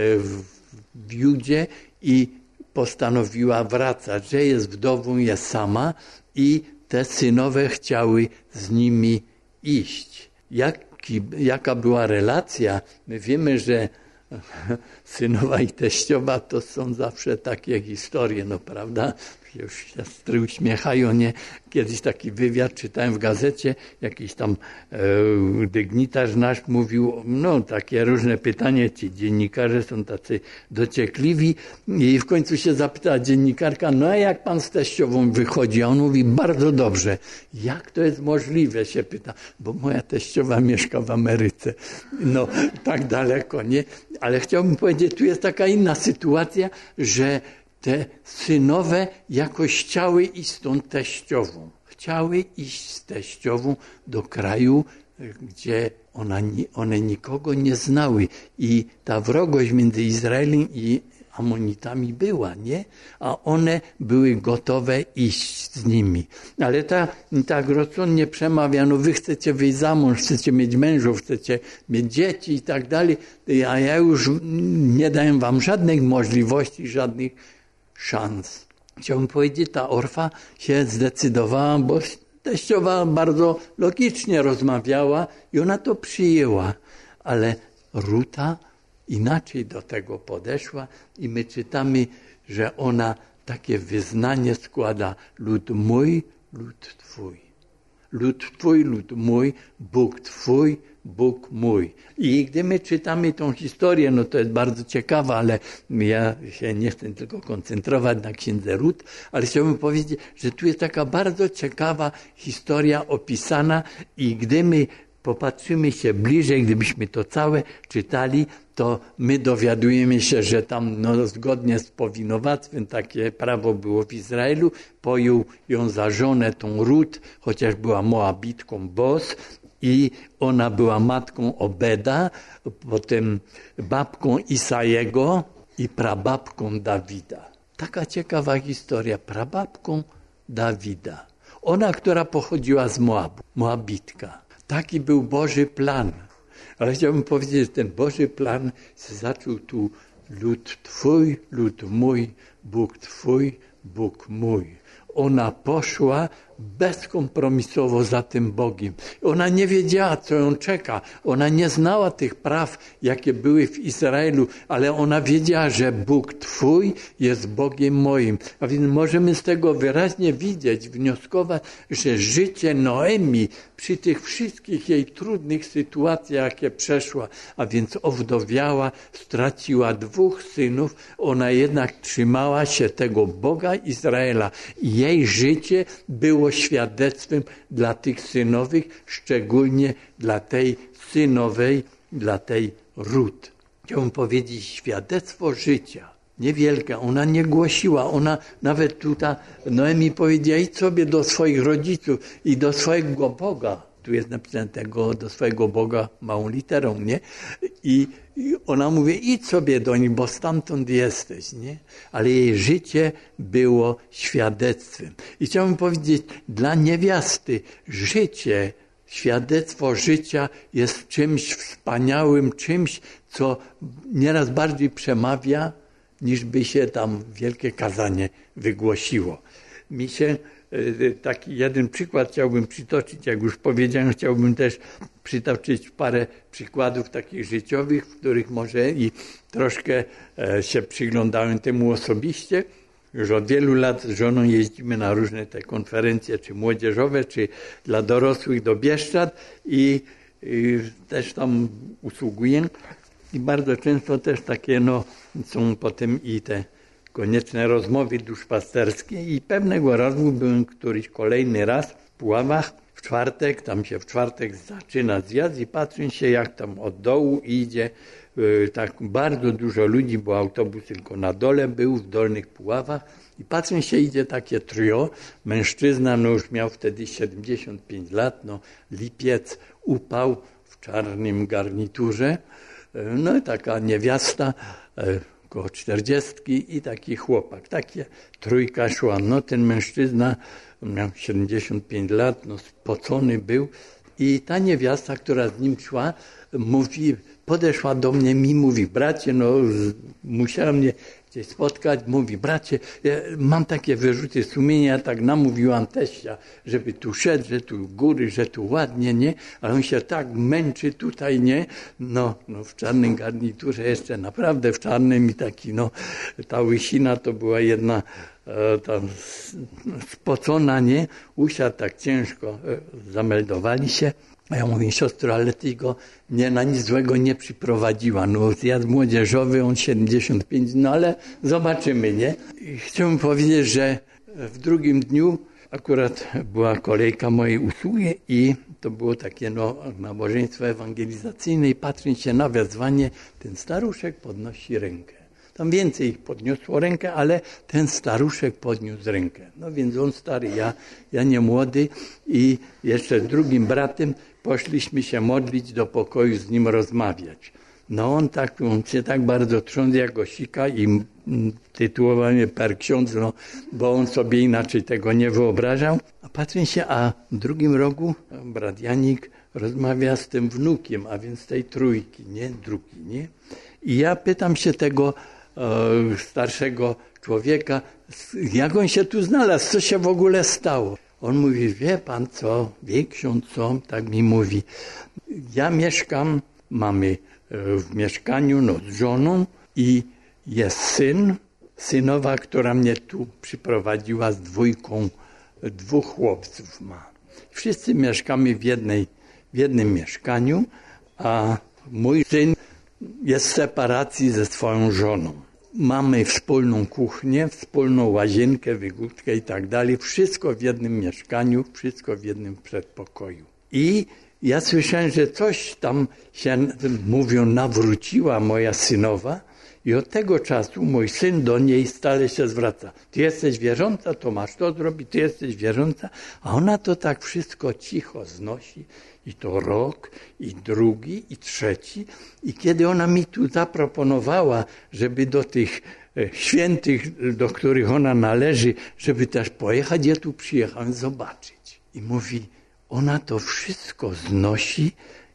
w Judzie i postanowiła wracać, że jest wdową, jest sama i te synowe chciały z nimi iść. Jaki, jaka była relacja? My wiemy, że synowa i teściowa to są zawsze takie historie, no prawda? Już siostry uśmiechają, nie? Kiedyś taki wywiad czytałem w gazecie, jakiś tam e, dygnitarz nasz mówił, no takie różne pytania, ci dziennikarze są tacy dociekliwi i w końcu się zapytała dziennikarka, no a jak pan z teściową wychodzi? A on mówi, bardzo dobrze. Jak to jest możliwe, się pyta, bo moja teściowa mieszka w Ameryce. No tak daleko, nie? Ale chciałbym powiedzieć, tu jest taka inna sytuacja, że te synowe jakoś chciały iść z tą teściową. Chciały iść z teściową do kraju, gdzie ona, one nikogo nie znały. I ta wrogość między Izraelem i Amonitami była, nie? A one były gotowe iść z nimi. Ale ta, tak rozsądnie przemawia, no wy chcecie wyjść za mąż, chcecie mieć mężów, chcecie mieć dzieci i tak dalej, a ja już nie daję wam żadnych możliwości, żadnych szans. Chciałbym powiedzieć, ta Orfa się zdecydowała, bo teściowa bardzo logicznie rozmawiała i ona to przyjęła, ale Ruta inaczej do tego podeszła i my czytamy, że ona takie wyznanie składa: lud mój, lud twój. Lud twój, lud mój, Bóg twój, Bóg mój. I gdy my czytamy tą historię, no to jest bardzo ciekawa, ale ja się nie chcę tylko koncentrować na księdze Rut, ale chciałbym powiedzieć, że tu jest taka bardzo ciekawa historia opisana i gdy my popatrzymy się bliżej, gdybyśmy to całe czytali, to my dowiadujemy się, że tam no, zgodnie z powinowactwem takie prawo było w Izraelu, pojął ją za żonę tą Rut, chociaż była Moabitką Boz i ona była matką Obeda, potem babką Isajego i prababką Dawida. Taka ciekawa historia, prababką Dawida. Ona, która pochodziła z Moabu, Moabitka. Taki był Boży plan. Ale chciałbym powiedzieć, że ten Boży plan zaczął tu lud Twój, lud mój, Bóg Twój, Bóg mój. Ona poszła bezkompromisowo za tym Bogiem. Ona nie wiedziała, co ją czeka. Ona nie znała tych praw, jakie były w Izraelu, ale ona wiedziała, że Bóg Twój jest Bogiem moim. A więc możemy z tego wyraźnie widzieć, wnioskować, że życie Noemi przy tych wszystkich jej trudnych sytuacjach, jakie przeszła, a więc owdowiała, straciła dwóch synów, ona jednak trzymała się tego Boga Izraela. I jej życie było świadectwem dla tych synowych, szczególnie dla tej synowej, dla tej Rut. Chciałbym powiedzieć świadectwo życia. Niewielka, ona nie głosiła, ona nawet tutaj Noemi powiedziała, idź sobie do swoich rodziców i do swojego Boga. Tu jest napisane tego, do swojego Boga małą literą, nie? I, i ona mówi, idź sobie do nich, bo stamtąd jesteś, nie? Ale jej życie było świadectwem. I chciałbym powiedzieć, dla niewiasty życie, świadectwo życia jest czymś wspaniałym, czymś, co nieraz bardziej przemawia, niż by się tam wielkie kazanie wygłosiło. Mi się taki jeden przykład chciałbym przytoczyć, jak już powiedziałem, chciałbym też przytoczyć parę przykładów takich życiowych, w których może i troszkę się przyglądałem temu osobiście. Już od wielu lat z żoną jeździmy na różne te konferencje, czy młodzieżowe, czy dla dorosłych do Bieszczad i, i też tam usługuję. I bardzo często też takie no, są potem i te konieczne rozmowy duszpasterskie i pewnego razu byłem któryś kolejny raz w Puławach w czwartek, tam się w czwartek zaczyna zjazd i patrzę się jak tam od dołu idzie yy, tak bardzo dużo ludzi, bo autobus tylko na dole był w Dolnych Puławach i patrzę się idzie takie trio, mężczyzna no już miał wtedy siedemdziesiąt pięć lat, no lipiec, upał w czarnym garniturze, yy, no i taka niewiasta, yy, około czterdziestki i taki chłopak. Takie trójka szła. No ten mężczyzna miał siedemdziesiąt pięć lat, no spocony był i ta niewiasta, która z nim szła, mówi, podeszła do mnie, mi mówi, bracie, no musiała mnie gdzieś spotkać, mówi, bracie, ja mam takie wyrzuty sumienia, tak namówiłam teścia, żeby tu szedł, że tu góry, że tu ładnie, nie? Ale on się tak męczy tutaj, nie? No, no w czarnym garniturze jeszcze, naprawdę w czarnym i taki, no, ta łysina to była jedna e, tam spocona, nie? Usiadł tak ciężko, e, zameldowali się. A ja mówię, siostro, ale ty go nie, na nic złego nie przyprowadziła. No zjazd młodzieżowy, on siedemdziesiąt pięć, no ale zobaczymy, nie? I chciałbym powiedzieć, że w drugim dniu akurat była kolejka mojej usługi i to było takie no, nabożeństwo ewangelizacyjne i patrząc się na wezwanie, ten staruszek podnosi rękę. Tam więcej ich podniosło rękę, ale ten staruszek podniósł rękę. No więc on stary, ja, ja nie młody i jeszcze z drugim bratem poszliśmy się modlić do pokoju, z nim rozmawiać. No on tak, on się tak bardzo trząsł jak osika i tytułował mnie per ksiądz, no, bo on sobie inaczej tego nie wyobrażał. A patrzę się, a w drugim rogu brat Janik rozmawia z tym wnukiem, a więc tej trójki, nie? Drugi, nie? I ja pytam się tego e, starszego człowieka, jak on się tu znalazł, co się w ogóle stało. On mówi, wie pan co, wie ksiądz co, tak mi mówi. Ja mieszkam, mamy w mieszkaniu no, z żoną i jest syn, synowa, która mnie tu przyprowadziła z dwójką, dwóch chłopców ma. Wszyscy mieszkamy w, jednej, w jednym mieszkaniu, a mój syn jest w separacji ze swoją żoną. Mamy wspólną kuchnię, wspólną łazienkę, wygódkę i tak dalej. Wszystko w jednym mieszkaniu, wszystko w jednym przedpokoju. I ja słyszałem, że coś tam się, mówią, nawróciła moja synowa i od tego czasu mój syn do niej stale się zwraca. Ty jesteś wierząca, to masz to zrobić, ty jesteś wierząca. A ona to tak wszystko cicho znosi i to rok, i drugi, i trzeci. I kiedy ona mi tu zaproponowała, żeby do tych świętych, do których ona należy, żeby też pojechać, ja tu przyjechałem zobaczyć. I mówi, ona to wszystko znosi,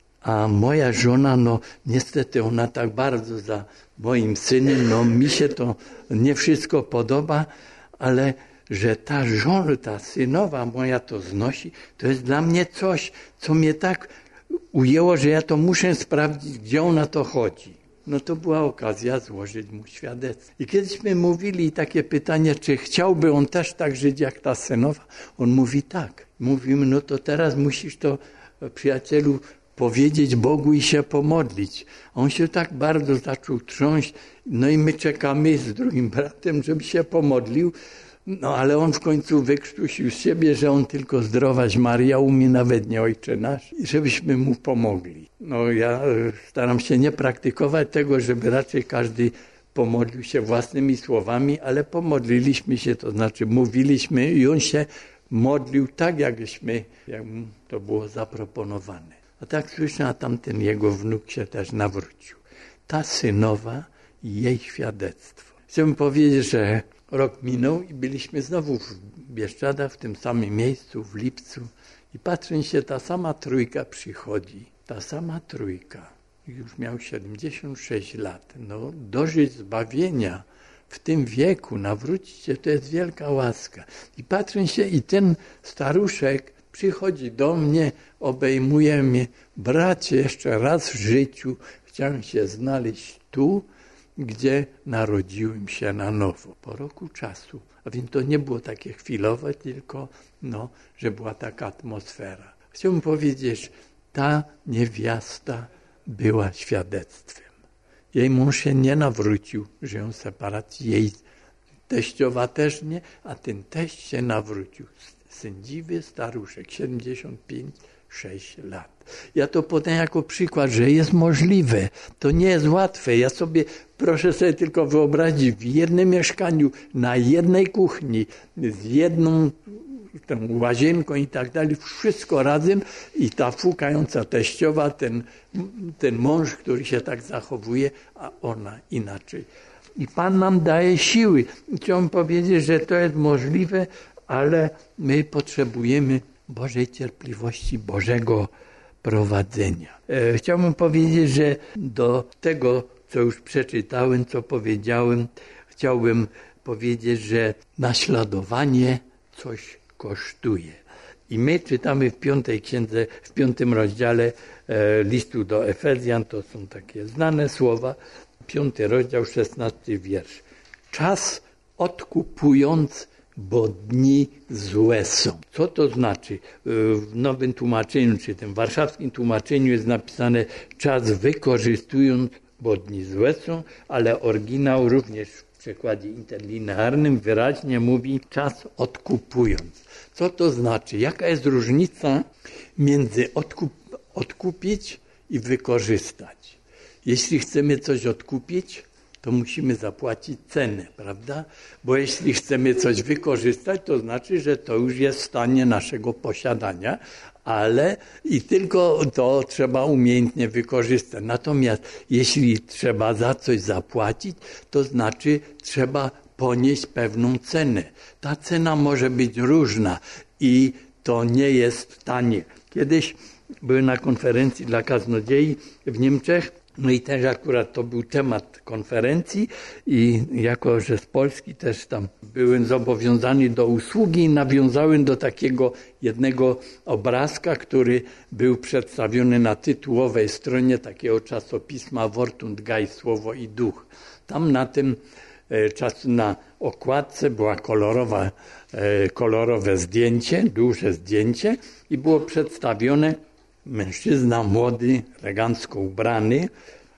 a moja żona, no niestety ona tak bardzo za moim synem, no mi się to nie wszystko podoba, ale że ta żona, ta synowa moja to znosi, to jest dla mnie coś, co mnie tak ujęło, że ja to muszę sprawdzić, gdzie ona to chodzi. No to była okazja złożyć mu świadectwo. I kiedyśmy mówili takie pytanie, czy chciałby on też tak żyć jak ta synowa? On mówi tak. Mówimy, no to teraz musisz to, przyjacielu, powiedzieć Bogu i się pomodlić. On się tak bardzo zaczął trząść, no i my czekamy z drugim bratem, żeby się pomodlił. No ale on w końcu wykrztusił z siebie, że on tylko zdrowaś Maria umie, nawet nie Ojcze Nasz, i żebyśmy mu pomogli. No ja staram się nie praktykować tego, żeby raczej każdy pomodlił się własnymi słowami, ale pomodliliśmy się, to znaczy mówiliśmy i on się modlił tak, jakśmy, jak mu to było zaproponowane. A tak słyszę, a tamten jego wnuk się też nawrócił. Ta synowa i jej świadectwo. Chciałbym powiedzieć, że rok minął i byliśmy znowu w Bieszczadach, w tym samym miejscu, w lipcu. I patrzę się, ta sama trójka przychodzi. Ta sama trójka. Już miał siedemdziesiąt sześć lat. No, dożyć zbawienia w tym wieku, nawrócić się, to jest wielka łaska. I patrzę się i ten staruszek przychodzi do mnie, obejmuje mnie. Bracie, jeszcze raz w życiu chciałem się znaleźć tu, gdzie narodziłem się na nowo, po roku czasu. A więc to nie było takie chwilowe, tylko no, że była taka atmosfera. Chciałbym powiedzieć, ta niewiasta była świadectwem. Jej mąż się nie nawrócił, żyją separacji, jej teściowa też nie, a ten teść się nawrócił. Sędziwy staruszek, siedemdziesiąt pięć, sześć lat. Ja to podaję jako przykład, że jest możliwe. To nie jest łatwe. Ja sobie, proszę sobie tylko wyobrazić, w jednym mieszkaniu, na jednej kuchni, z jedną tą łazienką i tak dalej, wszystko razem i ta fukająca teściowa, ten, ten mąż, który się tak zachowuje, a ona inaczej. I Pan nam daje siły. Chciałbym powiedzieć, że to jest możliwe, ale my potrzebujemy Bożej cierpliwości, Bożego prowadzenia. E, chciałbym powiedzieć, że do tego, co już przeczytałem, co powiedziałem, chciałbym powiedzieć, że naśladowanie coś kosztuje. I my czytamy w piątej księdze, w piątym rozdziale e, listu do Efezjan, to są takie znane słowa, piąty rozdział, szesnasty wiersz. Czas odkupując, bo dni złe są. Co to znaczy? W nowym tłumaczeniu, czy tym warszawskim tłumaczeniu jest napisane czas wykorzystując, bo dni złe są, ale oryginał również w przekładzie interlinearnym wyraźnie mówi czas odkupując. Co to znaczy? Jaka jest różnica między odkup, odkupić i wykorzystać? Jeśli chcemy coś odkupić, to musimy zapłacić cenę, prawda? Bo jeśli chcemy coś wykorzystać, to znaczy, że to już jest w stanie naszego posiadania, ale i tylko to trzeba umiejętnie wykorzystać. Natomiast jeśli trzeba za coś zapłacić, to znaczy trzeba ponieść pewną cenę. Ta cena może być różna i to nie jest tanie. Kiedyś byłem na konferencji dla kaznodziei w Niemczech, no i też akurat to był temat konferencji i jako, że z Polski też tam byłem zobowiązany do usługi i nawiązałem do takiego jednego obrazka, który był przedstawiony na tytułowej stronie takiego czasopisma Wort und Geist, Słowo i Duch. Tam na tym czas na okładce była kolorowa, kolorowe zdjęcie, duże zdjęcie i było przedstawione mężczyzna młody, elegancko ubrany,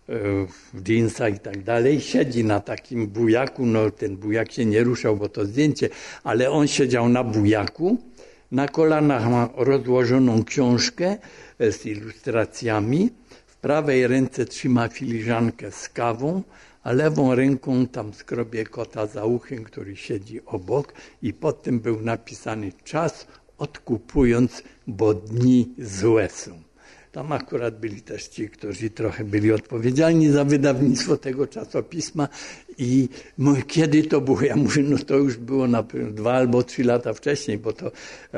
w dżinsach i tak dalej, siedzi na takim bujaku, no ten bujak się nie ruszał, bo to zdjęcie, ale on siedział na bujaku, Na kolanach ma rozłożoną książkę z ilustracjami. W prawej ręce trzyma filiżankę z kawą, a lewą ręką tam skrobie kota za uchem, który siedzi obok i pod tym był napisany czas odkupując, bo dni złe są. Tam akurat byli też ci, którzy trochę byli odpowiedzialni za wydawnictwo tego czasopisma i mówię, kiedy to było? Ja mówię, no to już było na pewno dwa albo trzy lata wcześniej, bo to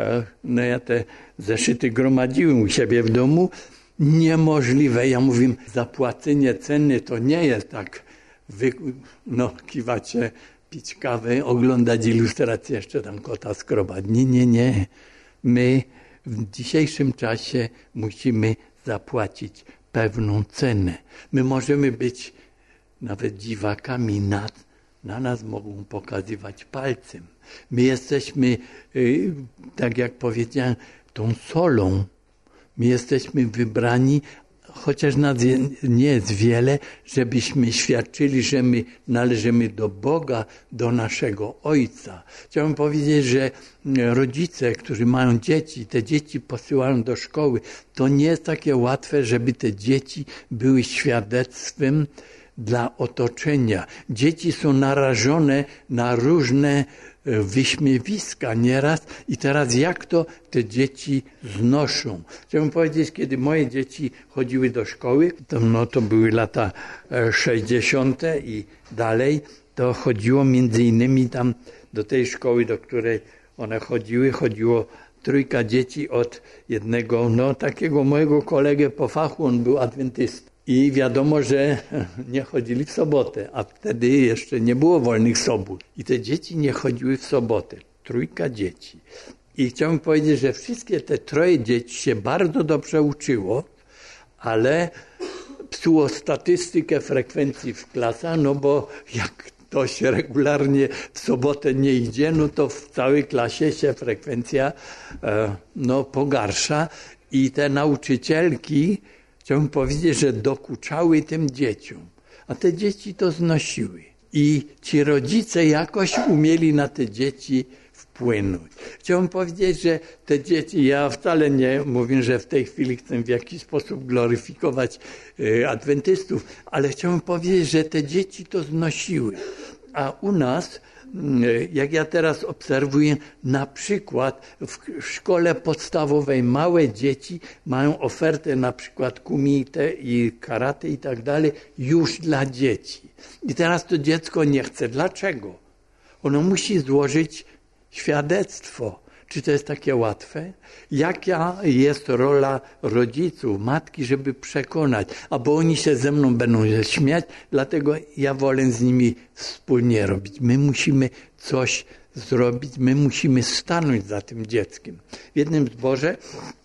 no ja te zeszyty gromadziłem u siebie w domu. Niemożliwe. Ja mówię, zapłacenie ceny to nie jest tak, wy, no kiwacie, pić kawę, oglądać ilustrację, jeszcze tam kota skrobać. Nie, nie, nie. My w dzisiejszym czasie musimy zapłacić pewną cenę. My możemy być nawet dziwakami, na, na nas mogą pokazywać palcem. My jesteśmy, yy, tak jak powiedziałem, tą solą. My jesteśmy wybrani, chociaż nas nie jest wiele, żebyśmy świadczyli, że my należymy do Boga, do naszego Ojca. Chciałbym powiedzieć, że rodzice, którzy mają dzieci, te dzieci posyłają do szkoły, to nie jest takie łatwe, żeby te dzieci były świadectwem dla otoczenia. Dzieci są narażone na różne wyśmiewiska nieraz i teraz jak to te dzieci znoszą. Chciałbym powiedzieć, kiedy moje dzieci chodziły do szkoły, to, no, to były lata sześćdziesiąte i dalej, to chodziło między innymi tam do tej szkoły, do której one chodziły, chodziło trójka dzieci od jednego, no takiego mojego kolegę po fachu, on był adwentystą. I wiadomo, że nie chodzili w sobotę, a wtedy jeszcze nie było wolnych sobót. I te dzieci nie chodziły w sobotę. Trójka dzieci. I chciałbym powiedzieć, że wszystkie te troje dzieci się bardzo dobrze uczyło, ale psuło statystykę frekwencji w klasach, no bo jak ktoś regularnie w sobotę nie idzie, no to w całej klasie się frekwencja no, pogarsza i te nauczycielki, chciałbym powiedzieć, że dokuczały tym dzieciom, a te dzieci to znosiły. I ci rodzice jakoś umieli na te dzieci wpłynąć. Chciałbym powiedzieć, że te dzieci, ja wcale nie mówię, że w tej chwili chcę w jakiś sposób gloryfikować y, adwentystów, ale chciałbym powiedzieć, że te dzieci to znosiły. A u nas, jak ja teraz obserwuję, na przykład w szkole podstawowej małe dzieci mają ofertę na przykład kumite i karate i tak dalej już dla dzieci. I teraz to dziecko nie chce. Dlaczego? Ono musi złożyć świadectwo. Czy to jest takie łatwe? Jaka jest rola rodziców, matki, żeby przekonać? Albo oni się ze mną będą śmiać, dlatego ja wolę z nimi wspólnie robić. My musimy coś zrobić, my musimy stanąć za tym dzieckiem. W jednym zborze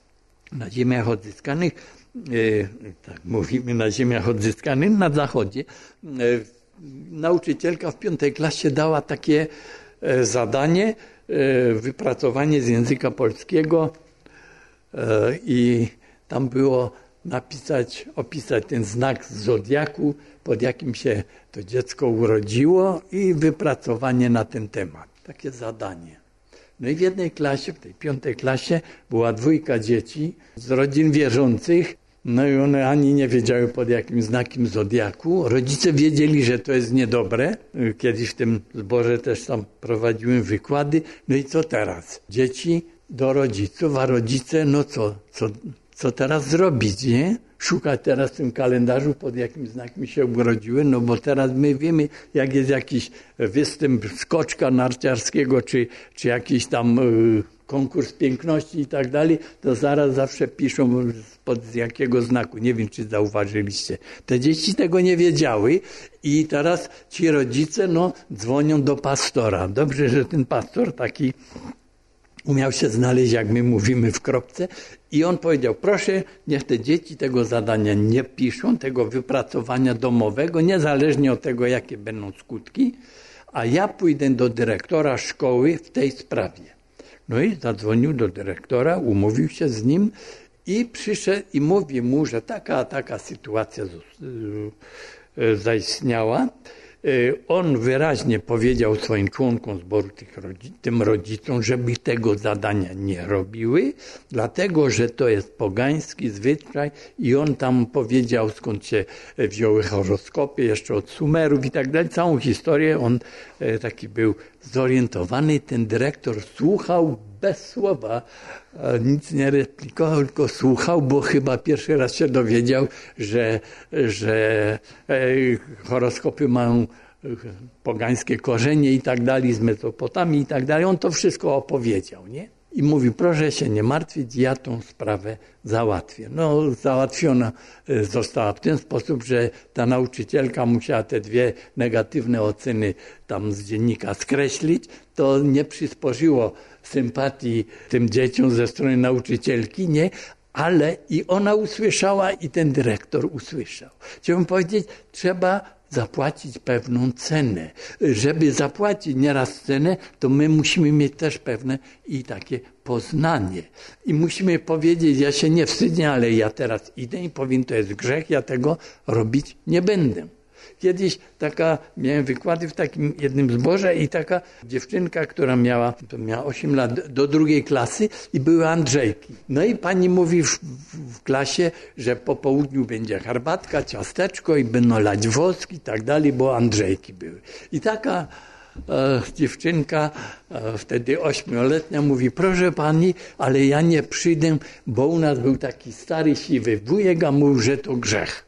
na ziemiach odzyskanych, e, tak mówimy na ziemiach odzyskanych, na zachodzie, e, nauczycielka w piątej klasie dała takie e, zadanie, wypracowanie z języka polskiego i tam było napisać, opisać ten znak z zodiaku, pod jakim się to dziecko urodziło i wypracowanie na ten temat. Takie zadanie. No i w jednej klasie, w tej piątej klasie była dwójka dzieci z rodzin wierzących. No i one ani nie wiedziały pod jakim znakiem zodiaku. Rodzice wiedzieli, że to jest niedobre. Kiedyś w tym zborze też tam prowadziłem wykłady. No i co teraz? Dzieci do rodziców, a rodzice, no co, co, co teraz zrobić, nie? Szukać teraz w tym kalendarzu, pod jakim znakiem się urodziły, no bo teraz my wiemy, jak jest jakiś występ skoczka narciarskiego, czy, czy jakiś tam y, konkurs piękności i tak dalej, to zaraz zawsze piszą pod jakiego znaku. Nie wiem, czy zauważyliście. Te dzieci tego nie wiedziały i teraz ci rodzice, no, dzwonią do pastora. Dobrze, że ten pastor taki umiał się znaleźć, jak my mówimy, w kropce. I on powiedział, proszę, niech te dzieci tego zadania nie piszą, tego wypracowania domowego, niezależnie od tego, jakie będą skutki, a ja pójdę do dyrektora szkoły w tej sprawie. No i zadzwonił do dyrektora, umówił się z nim i przyszedł i mówi mu, że taka, taka sytuacja zaistniała on wyraźnie powiedział swoim członkom zboru, tych rodzi- tym rodzicom, żeby tego zadania nie robiły, dlatego, że to jest pogański zwyczaj i on tam powiedział, skąd się wzięły horoskopy, jeszcze od Sumerów i tak dalej. Całą historię on taki był zorientowany. Ten dyrektor słuchał bez słowa, nic nie replikował, tylko słuchał, bo chyba pierwszy raz się dowiedział, że, że horoskopy mają pogańskie korzenie i tak dalej, z Mesopotamii i tak dalej. On to wszystko opowiedział, nie? I mówi, proszę się nie martwić, ja tą sprawę załatwię. No, załatwiona została w ten sposób, że ta nauczycielka musiała te dwie negatywne oceny tam z dziennika skreślić. To nie przysporzyło sympatii tym dzieciom ze strony nauczycielki, nie? Ale i ona usłyszała, i ten dyrektor usłyszał. Chciałbym powiedzieć, trzeba zapłacić pewną cenę. Żeby zapłacić nieraz cenę, to my musimy mieć też pewne i takie poznanie. I musimy powiedzieć, ja się nie wstydzę, ale ja teraz idę i powiem, to jest grzech, ja tego robić nie będę. Kiedyś taka, miałem wykłady w takim jednym zborze i taka dziewczynka, która miała, to miała osiem lat, do drugiej klasy i były Andrzejki. No i pani mówi w, w klasie, że po południu będzie herbatka, ciasteczko i będą lać wosk i tak dalej, bo Andrzejki były. I taka e, dziewczynka, e, wtedy ośmioletnia, mówi, proszę pani, ale ja nie przyjdę, bo u nas był taki stary, siwy wujek, a mówił, że to grzech.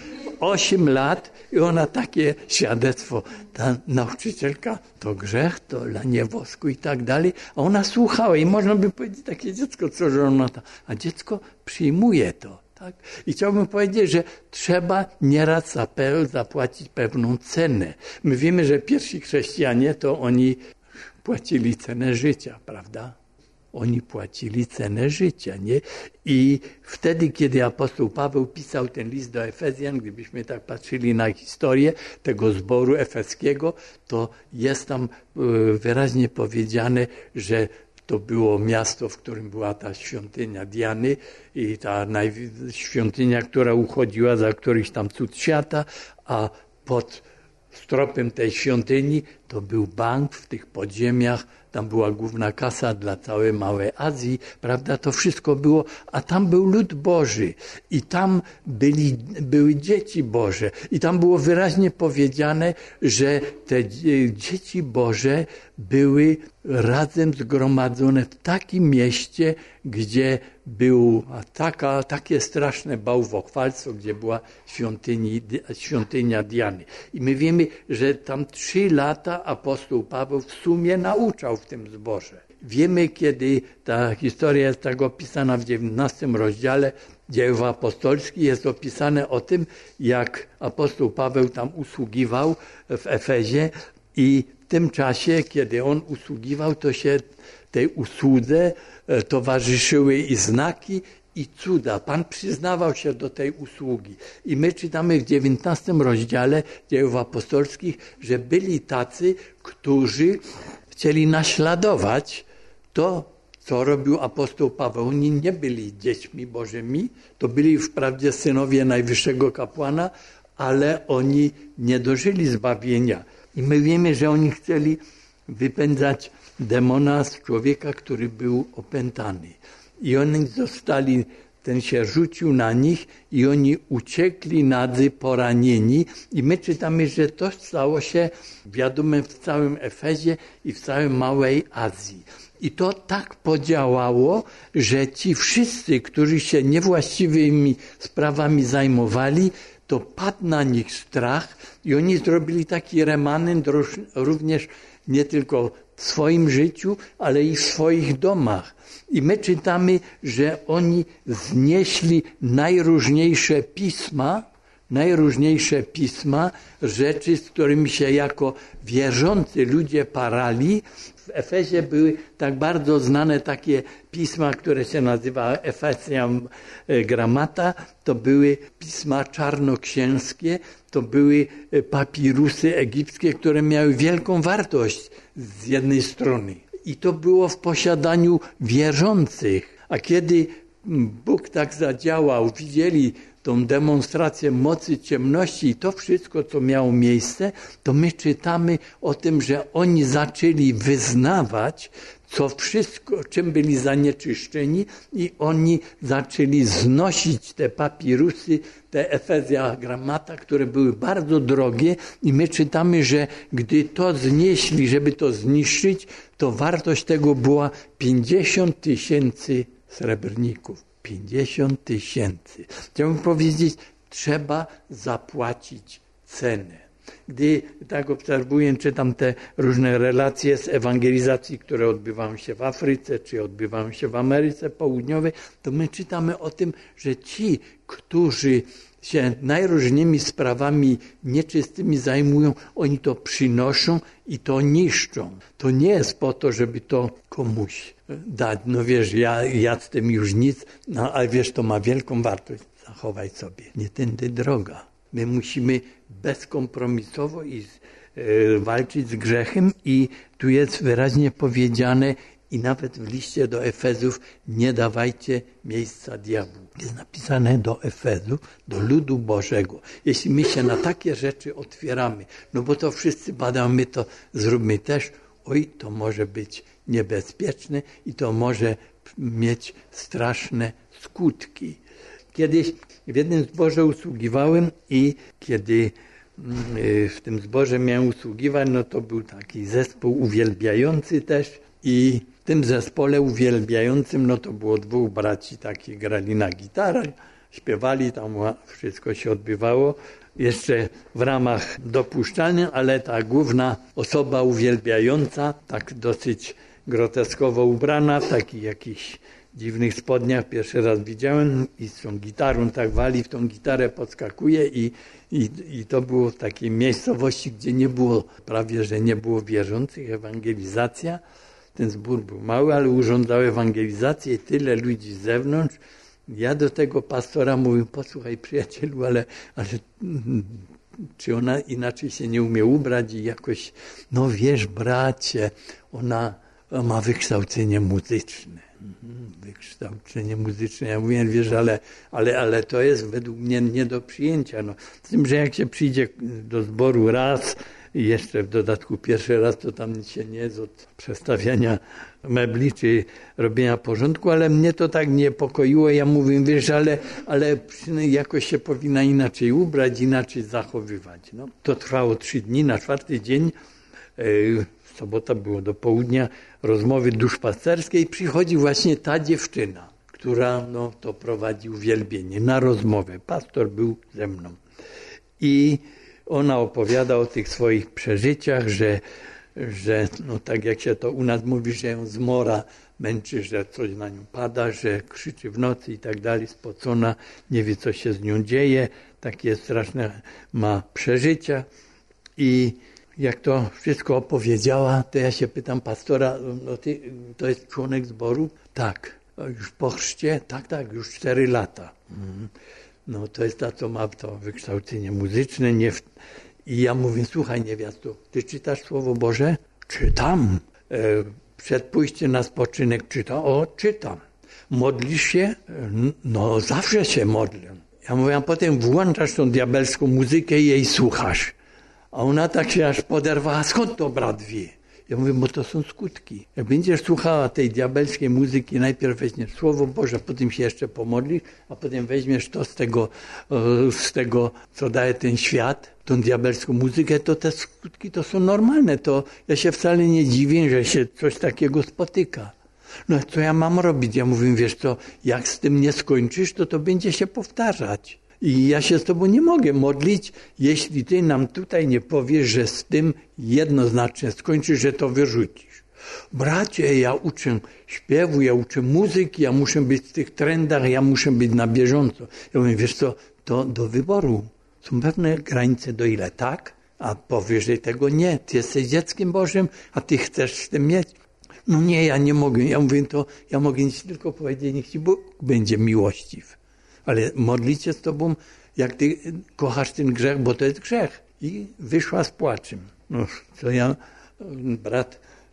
Osiem lat i ona takie świadectwo, ta nauczycielka, to grzech, to lanie wosku i tak dalej, a ona słuchała i można by powiedzieć, takie dziecko, co że ona ta, a dziecko przyjmuje to. Tak? I chciałbym powiedzieć, że trzeba nieraz zapłacić pewną cenę. My wiemy, że pierwsi chrześcijanie to oni płacili cenę życia, prawda? Oni płacili cenę życia, nie? I wtedy, kiedy apostoł Paweł pisał ten list do Efezjan, gdybyśmy tak patrzyli na historię tego zboru efeskiego, to jest tam wyraźnie powiedziane, że to było miasto, w którym była ta świątynia Diany i ta świątynia, która uchodziła za któryś tam cud świata, a pod stropem tej świątyni to był bank w tych podziemiach, tam była główna kasa dla całej Małej Azji, prawda, to wszystko było, a tam był lud Boży i tam byli, były dzieci Boże i tam było wyraźnie powiedziane, że te dzieci Boże były razem zgromadzone w takim mieście, gdzie było taka, takie straszne bałwochwalstwo, gdzie była świątyni, świątynia Diany. I my wiemy, że tam trzy lata apostoł Paweł w sumie nauczał w tym zborze. Wiemy, kiedy ta historia jest tak opisana w dziewiętnastym rozdziale Dziejów Apostolskich, jest opisane o tym, jak apostoł Paweł tam usługiwał w Efezie i w tym czasie, kiedy on usługiwał, to się tej usłudze towarzyszyły i znaki, i cuda. Pan przyznawał się do tej usługi. I my czytamy w dziewiętnastym rozdziale Dziejów Apostolskich, że byli tacy, którzy chcieli naśladować to, co robił apostoł Paweł. Oni nie byli dziećmi Bożymi, to byli wprawdzie synowie najwyższego kapłana, ale oni nie dożyli zbawienia. I my wiemy, że oni chcieli wypędzać demona z człowieka, który był opętany. I oni zostali, ten się rzucił na nich i oni uciekli nadzy poranieni. I my czytamy, że to stało się wiadome w całym Efezie i w całej Małej Azji. I to tak podziałało, że ci wszyscy, którzy się niewłaściwymi sprawami zajmowali, to padł na nich strach i oni zrobili taki remanent również nie tylko w swoim życiu, ale i w swoich domach. I my czytamy, że oni znieśli najróżniejsze pisma, najróżniejsze pisma, rzeczy, z którymi się jako wierzący ludzie parali. W Efezie były tak bardzo znane takie pisma, które się nazywa Efezjan Gramata. To były pisma czarnoksięskie, to były papirusy egipskie, które miały wielką wartość z jednej strony. I to było w posiadaniu wierzących. A kiedy Bóg tak zadziałał, widzieli, tą demonstrację mocy ciemności i to wszystko, co miało miejsce, to my czytamy o tym, że oni zaczęli wyznawać, co wszystko, czym byli zanieczyszczeni i oni zaczęli znosić te papirusy, te Efezja Grammata, które były bardzo drogie i my czytamy, że gdy to znieśli, żeby to zniszczyć, to wartość tego była pięćdziesiąt tysięcy srebrników. pięćdziesiąt tysięcy. Chciałbym powiedzieć, trzeba zapłacić cenę. Gdy tak obserwuję, czytam te różne relacje z ewangelizacji, które odbywają się w Afryce, czy odbywają się w Ameryce Południowej, to my czytamy o tym, że ci, którzy się najróżnymi sprawami nieczystymi zajmują, oni to przynoszą i to niszczą. To nie jest po to, żeby to komuś dać. No wiesz, ja, ja z tym już nic, no ale wiesz, to ma wielką wartość. Zachowaj sobie. Nie tędy droga. My musimy bezkompromisowo i, e, walczyć z grzechem i tu jest wyraźnie powiedziane i nawet w liście do Efezów nie dawajcie miejsca diabłu. Jest napisane do Efezów, do ludu Bożego. Jeśli my się na takie rzeczy otwieramy, no bo to wszyscy badają, my to zróbmy też, oj, to może być niebezpieczne i to może mieć straszne skutki. Kiedyś w jednym zborze usługiwałem i kiedy w tym zborze miałem usługiwać, no to był taki zespół uwielbiający też i w tym zespole uwielbiającym, no to było dwóch braci takich, grali na gitarę, śpiewali, tam wszystko się odbywało. Jeszcze w ramach dopuszczalnych, ale ta główna osoba uwielbiająca, tak dosyć groteskowo ubrana, w takich jakichś dziwnych spodniach, pierwszy raz widziałem i z tą gitarą tak wali, w tą gitarę podskakuje i, i, i to było w takiej miejscowości, gdzie nie było, prawie że nie było wierzących, ewangelizacja. Ten zbór był mały, ale urządzał ewangelizację i tyle ludzi z zewnątrz. Ja do tego pastora mówię, posłuchaj przyjacielu, ale, ale czy ona inaczej się nie umie ubrać i jakoś, no wiesz bracie, ona ma wykształcenie muzyczne. Wykształcenie muzyczne. Ja mówię, wiesz, ale, ale, ale to jest według mnie nie do przyjęcia. No. Z tym, że jak się przyjdzie do zboru raz i jeszcze w dodatku pierwszy raz, to tam nic się nie jest od przestawiania mebli czy robienia porządku, ale mnie to tak niepokoiło. Ja mówię, wiesz, ale, ale jakoś się powinna inaczej ubrać, inaczej zachowywać. No. To trwało trzy dni, na czwarty dzień yy, sobota było do południa, rozmowy duszpasterskiej, przychodzi właśnie ta dziewczyna, która no, to prowadzi uwielbienie na rozmowę. Pastor był ze mną. I ona opowiada o tych swoich przeżyciach, że, że no, tak jak się to u nas mówi, że ją zmora męczy, że coś na nią pada, że krzyczy w nocy i tak dalej, spocona, nie wie co się z nią dzieje, takie straszne ma przeżycia i jak to wszystko opowiedziała, to ja się pytam pastora, no ty, to jest członek zboru? Tak. Już po chrzcie? Tak, tak, już cztery lata. Mhm. No to jest ta, co ma to wykształcenie muzyczne. Nie w... I ja mówię, słuchaj niewiasto, ty czytasz Słowo Boże? Czytam. E, przed pójściem na spoczynek czytam? O, czytam. Modlisz się? No zawsze się modlę. Ja mówię, a potem włączasz tą diabelską muzykę i jej słuchasz. A ona tak się aż poderwała, skąd to brat wie? Ja mówię, bo to są skutki. Jak będziesz słuchała tej diabelskiej muzyki, najpierw weźmiesz Słowo Boże, potem się jeszcze pomodlisz, a potem weźmiesz to z tego, z tego, co daje ten świat, tą diabelską muzykę, to te skutki to są normalne. To ja się wcale nie dziwię, że się coś takiego spotyka. No co ja mam robić? Ja mówię, wiesz co, jak z tym nie skończysz, to to będzie się powtarzać. I ja się z tobą nie mogę modlić, jeśli ty nam tutaj nie powiesz, że z tym jednoznacznie skończysz, że to wyrzucisz. Bracie, ja uczę śpiewu, ja uczę muzyki, ja muszę być w tych trendach, ja muszę być na bieżąco. Ja mówię, wiesz co, to do wyboru. Są pewne granice, do ile tak, a powyżej tego nie. Ty jesteś dzieckiem Bożym, a ty chcesz z tym mieć. No nie, ja nie mogę. Ja mówię, to ja mogę ci tylko powiedzieć, niech ci Bóg będzie miłościw. Ale modlić się z tobą, jak ty kochasz ten grzech, bo to jest grzech. I wyszła z płaczem. No, co ja, brat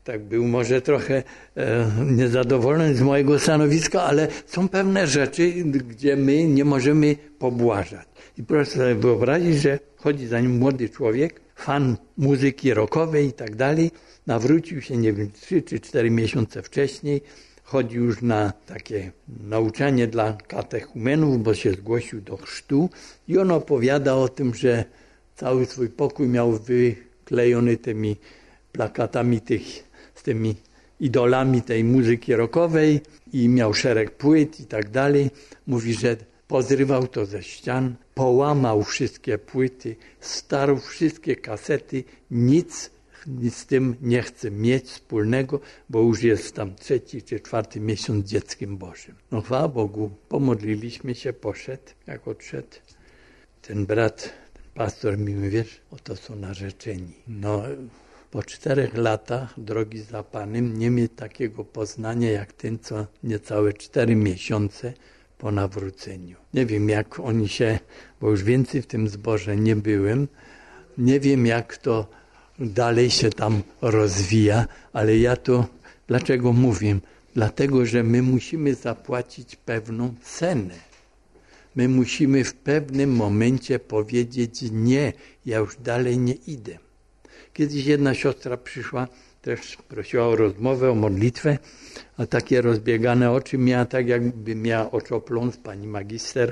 tak był może trochę e, niezadowolony z mojego stanowiska, ale są pewne rzeczy, gdzie my nie możemy pobłażać. I proszę sobie wyobrazić, że chodzi za nim młody człowiek, fan muzyki rockowej i tak dalej, nawrócił się, nie wiem, trzy czy cztery miesiące wcześniej, chodził już na takie nauczanie dla katechumenów, bo się zgłosił do chrztu i on opowiada o tym, że cały swój pokój miał wyklejony tymi plakatami tych, z tymi idolami tej muzyki rockowej i miał szereg płyt i tak dalej. Mówi, że pozrywał to ze ścian, połamał wszystkie płyty, starł wszystkie kasety, nic, nic z tym nie chce mieć wspólnego, bo już jest tam trzeci czy czwarty miesiąc dzieckiem Bożym. No chwała Bogu, pomodliliśmy się, poszedł, jak odszedł. Ten brat, ten pastor mi mówi, wiesz, oto są narzeczeni. No, po czterech latach drogi za Panem nie mieć takiego poznania jak ten, co niecałe cztery miesiące po nawróceniu. Nie wiem, jak oni się, bo już więcej w tym zborze nie byłem, nie wiem, jak to dalej się tam rozwija, ale ja to, dlaczego mówię? Dlatego, że my musimy zapłacić pewną cenę. My musimy w pewnym momencie powiedzieć nie, ja już dalej nie idę. Kiedyś jedna siostra przyszła, też prosiła o rozmowę, o modlitwę, a takie rozbiegane oczy miała, tak jakby miała oczopląs, pani magister.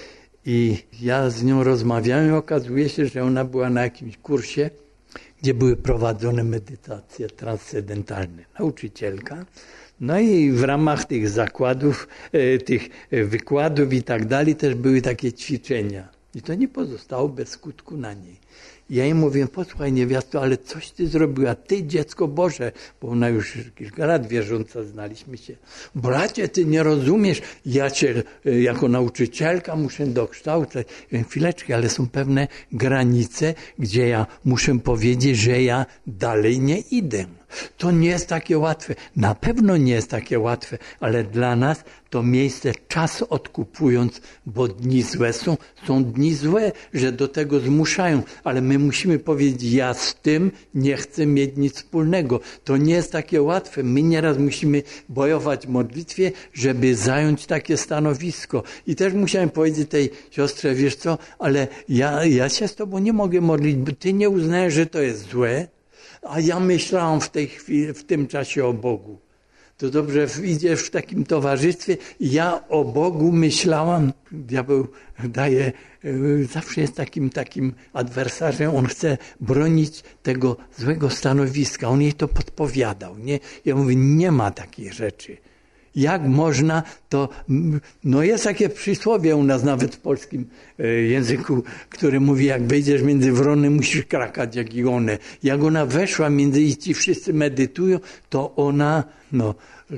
I ja z nią rozmawiałem i okazuje się, że ona była na jakimś kursie, gdzie były prowadzone medytacje transcendentalne. Nauczycielka. No i w ramach tych zakładów, tych wykładów i tak dalej też były takie ćwiczenia. I to nie pozostało bez skutku na niej. Ja jej mówię, posłuchaj niewiasto, ale coś ty zrobiła, ty dziecko Boże, bo ona już kilka lat wierząca, znaliśmy się. Bracie, ty nie rozumiesz, ja cię jako nauczycielka muszę dokształcać. Chwileczkę, ale są pewne granice, gdzie ja muszę powiedzieć, że ja dalej nie idę. To nie jest takie łatwe. Na pewno nie jest takie łatwe, ale dla nas to miejsce czas odkupując, bo dni złe są, są dni złe, że do tego zmuszają, ale my musimy powiedzieć, ja z tym nie chcę mieć nic wspólnego. To nie jest takie łatwe. My nieraz musimy bojować w modlitwie, żeby zająć takie stanowisko. I też musiałem powiedzieć tej siostrze, wiesz co, ale ja, ja się z tobą nie mogę modlić, bo ty nie uznajesz, że to jest złe, a ja myślałam w tej chwili, w tym czasie o Bogu. To dobrze, idziesz w takim towarzystwie. Ja o Bogu myślałam. Diabeł daje, zawsze jest takim, takim adwersarzem. On chce bronić tego złego stanowiska. On jej to podpowiadał. Nie? Ja mówię, nie ma takiej rzeczy. Jak można, to no jest takie przysłowie u nas nawet w polskim języku, które mówi, jak wejdziesz między wrony, musisz krakać jak i one. Jak ona weszła między i ci wszyscy medytują, to ona no,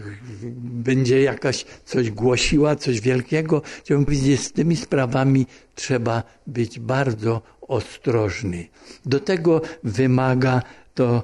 będzie jakaś coś głosiła, coś wielkiego. Chciałbym powiedzieć, z tymi sprawami trzeba być bardzo ostrożny. Do tego wymaga to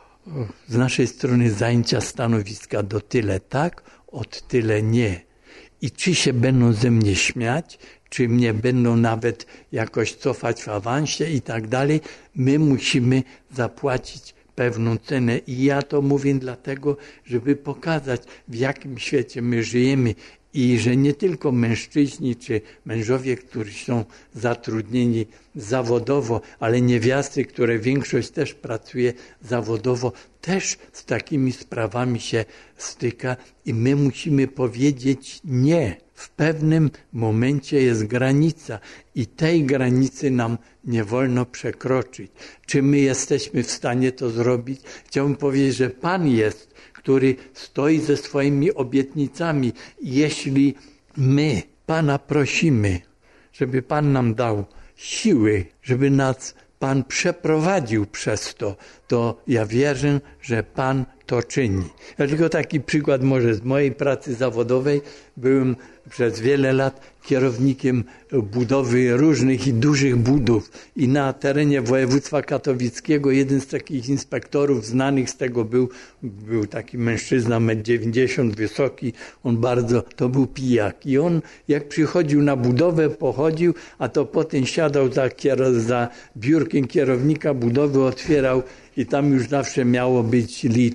z naszej strony zajęcia stanowiska do tyle tak, od tyle nie. I czy się będą ze mnie śmiać, czy mnie będą nawet jakoś cofać w awansie i tak dalej, my musimy zapłacić pewną cenę. I ja to mówię dlatego, żeby pokazać, w jakim świecie my żyjemy i że nie tylko mężczyźni czy mężowie, którzy są zatrudnieni zawodowo, ale niewiasty, które większość też pracuje zawodowo, też z takimi sprawami się styka i my musimy powiedzieć nie. W pewnym momencie jest granica i tej granicy nam nie wolno przekroczyć. Czy my jesteśmy w stanie to zrobić? Chciałbym powiedzieć, że Pan jest, który stoi ze swoimi obietnicami. Jeśli my Pana prosimy, żeby Pan nam dał siły, żeby nas Pan przeprowadził przez to, to ja wierzę, że Pan to czyni. Ja tylko taki przykład może z mojej pracy zawodowej. Byłem przez wiele lat kierownikiem budowy różnych i dużych budów i na terenie województwa katowickiego jeden z takich inspektorów znanych z tego był, był taki mężczyzna, metr dziewięćdziesiąt, wysoki, on bardzo, to był pijak i on jak przychodził na budowę, pochodził, a to potem siadał za, kier- za biurkiem kierownika budowy, otwierał i tam już zawsze miało być litr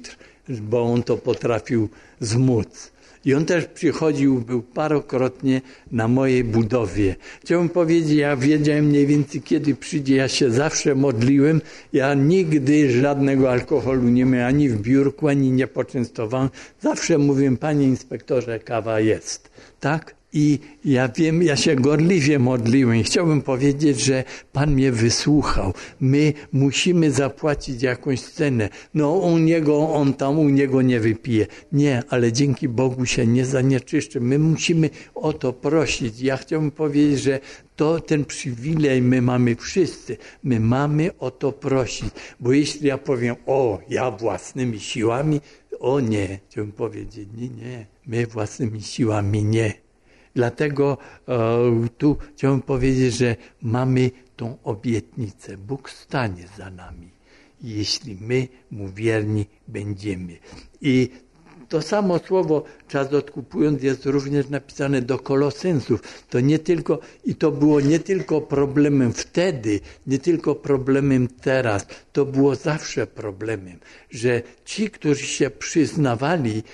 bo on to potrafił zmóc. I on też przychodził, był parokrotnie na mojej budowie. Chciałbym powiedzieć, ja wiedziałem mniej więcej kiedy przyjdzie, ja się zawsze modliłem. Ja nigdy żadnego alkoholu nie miałem ani w biurku, ani nie poczęstowałem. Zawsze mówiłem, panie inspektorze, kawa jest. Tak? I ja wiem, ja się gorliwie modliłem i chciałbym powiedzieć, że Pan mnie wysłuchał. My musimy zapłacić jakąś cenę. No u niego, on tam u niego nie wypije. Nie, ale dzięki Bogu się nie zanieczyszczy. My musimy o to prosić. Ja chciałbym powiedzieć, że to ten przywilej my mamy wszyscy. My mamy o to prosić. Bo jeśli ja powiem, o, ja własnymi siłami, o nie, chciałbym powiedzieć, nie, nie, my własnymi siłami nie. Dlatego e, tu chciałbym powiedzieć, że mamy tą obietnicę. Bóg stanie za nami, jeśli my Mu wierni będziemy. I to samo słowo czas odkupując jest również napisane do Kolosensów. To nie tylko, i to było nie tylko problemem wtedy, nie tylko problemem teraz, to było zawsze problemem, że ci, którzy się przyznawali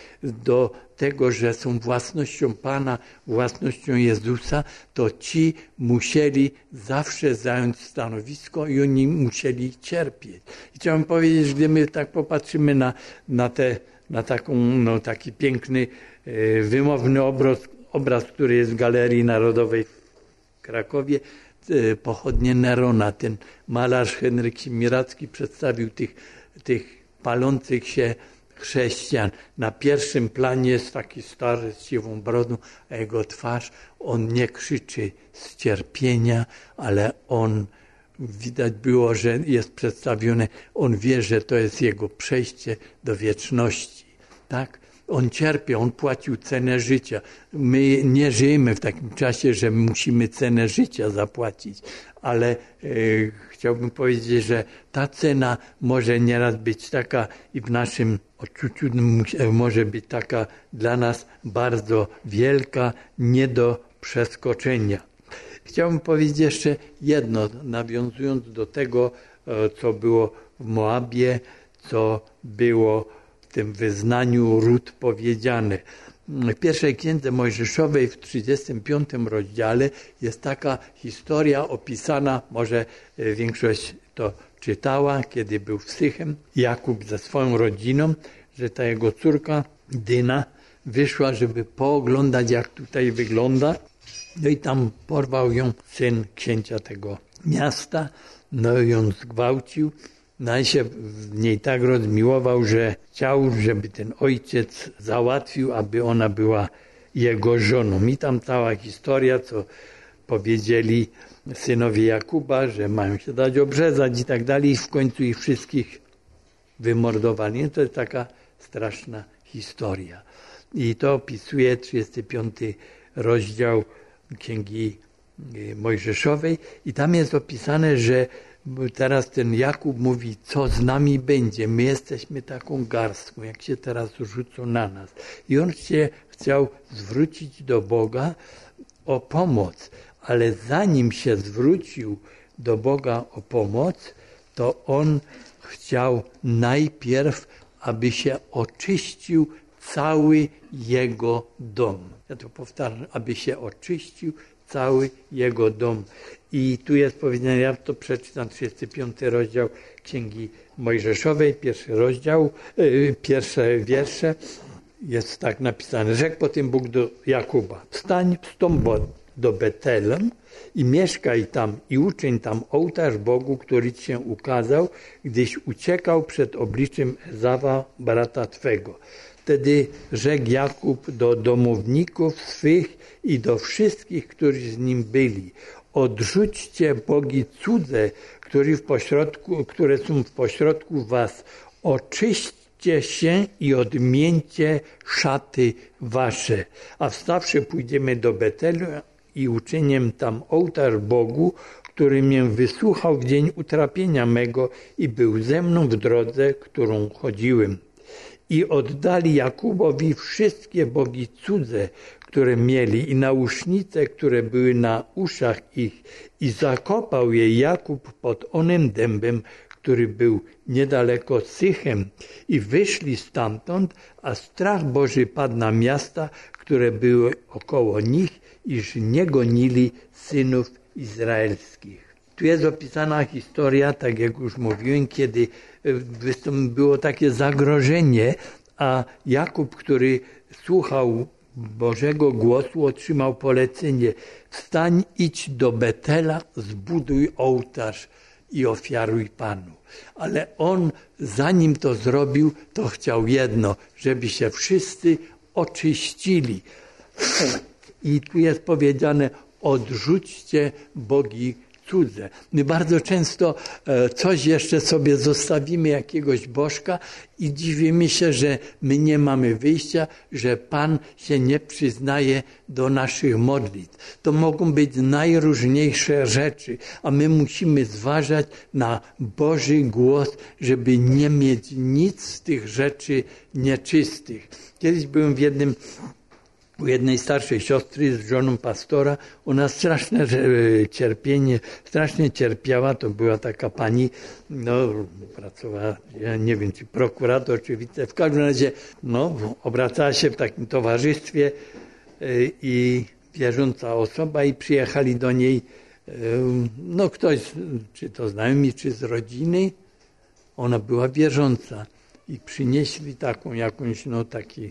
do tego, że są własnością Pana, własnością Jezusa, to ci musieli zawsze zająć stanowisko i oni musieli cierpieć. I chciałbym powiedzieć, że gdy my tak popatrzymy na, na, te, na taką, no, taki piękny, e, wymowny obraz, obraz, który jest w Galerii Narodowej w Krakowie, e, pochodnie Nerona. Ten malarz Henryk Siemiradzki przedstawił tych, tych palących się chrześcijan. Na pierwszym planie jest taki stary z siwą brodą, a jego twarz, on nie krzyczy z cierpienia, ale on, widać było, że jest przedstawione, on wie, że to jest jego przejście do wieczności. Tak? On cierpi, on płacił cenę życia. My nie żyjemy w takim czasie, że musimy cenę życia zapłacić, ale e, chciałbym powiedzieć, że ta cena może nieraz być taka i w naszym odczuciu może być taka dla nas bardzo wielka, nie do przeskoczenia. Chciałbym powiedzieć jeszcze jedno, nawiązując do tego, co było w Moabie, co było w tym wyznaniu Rut powiedziane. W pierwszej księdze Mojżeszowej w trzydziestym piątym rozdziale jest taka historia opisana, może większość to czytała, kiedy był w Sychem, Jakub ze swoją rodziną, że ta jego córka Dyna wyszła, żeby pooglądać, jak tutaj wygląda. No i tam porwał ją syn księcia tego miasta, no i ją zgwałcił. No i się w niej tak rozmiłował, że chciał, żeby ten ojciec załatwił, aby ona była jego żoną. I tam cała historia, co powiedzieli synowie Jakuba, że mają się dać obrzezać i tak dalej. I w końcu ich wszystkich wymordowali. To jest taka straszna historia. I to opisuje trzydziesty piąty rozdział Księgi Mojżeszowej. I tam jest opisane, że teraz ten Jakub mówi, co z nami będzie. My jesteśmy taką garstką, jak się teraz rzucą na nas. I on się chciał zwrócić do Boga o pomoc. Ale zanim się zwrócił do Boga o pomoc, to on chciał najpierw, aby się oczyścił cały jego dom. Ja to powtarzam, aby się oczyścił cały jego dom. I tu jest powiedziane, ja to przeczytam, trzydziesty piąty rozdział Księgi Mojżeszowej, pierwszy rozdział, yy, pierwsze wiersze, jest tak napisane. Rzekł potem Bóg do Jakuba, wstań, wstąp do Betelem i mieszkaj tam i uczyń tam ołtarz Bogu, który ci się ukazał, gdyś uciekał przed obliczem Ezawa, brata twego. Wtedy rzekł Jakub do domowników swych i do wszystkich, którzy z nim byli. Odrzućcie bogi cudze, które, w pośrodku, które są w pośrodku was. Oczyśćcie się i odmieńcie szaty wasze. A wstawszy pójdziemy do Betelu i uczynię tam ołtarz Bogu, który mnie wysłuchał w dzień utrapienia mego i był ze mną w drodze, którą chodziłem. I oddali Jakubowi wszystkie bogi cudze, które mieli i nausznice, które były na uszach ich i zakopał je Jakub pod onym dębem, który był niedaleko Sychem i wyszli stamtąd, a strach Boży padł na miasta, które były około nich, iż nie gonili synów izraelskich. Tu jest opisana historia, tak jak już mówiłem, kiedy było takie zagrożenie, a Jakub, który słuchał Bożego głosu, otrzymał polecenie: wstań, idź do Betela, zbuduj ołtarz i ofiaruj Panu. Ale on, zanim to zrobił, to chciał jedno, żeby się wszyscy oczyścili. I tu jest powiedziane: odrzućcie bogi cudze. My bardzo często coś jeszcze sobie zostawimy, jakiegoś bożka, i dziwimy się, że my nie mamy wyjścia, że Pan się nie przyznaje do naszych modlitw. To mogą być najróżniejsze rzeczy, a my musimy zważać na Boży głos, żeby nie mieć nic z tych rzeczy nieczystych. Kiedyś byłem w jednym u jednej starszej siostry z żoną pastora. Ona straszne cierpienie, strasznie cierpiała. To była taka pani, no pracowała, ja nie wiem, czy prokurator, czy wice. W każdym razie, no, obracała się w takim towarzystwie i wierząca osoba, i przyjechali do niej, no ktoś, czy to znajomi, czy z rodziny. Ona była wierząca i przynieśli taką jakąś, no taki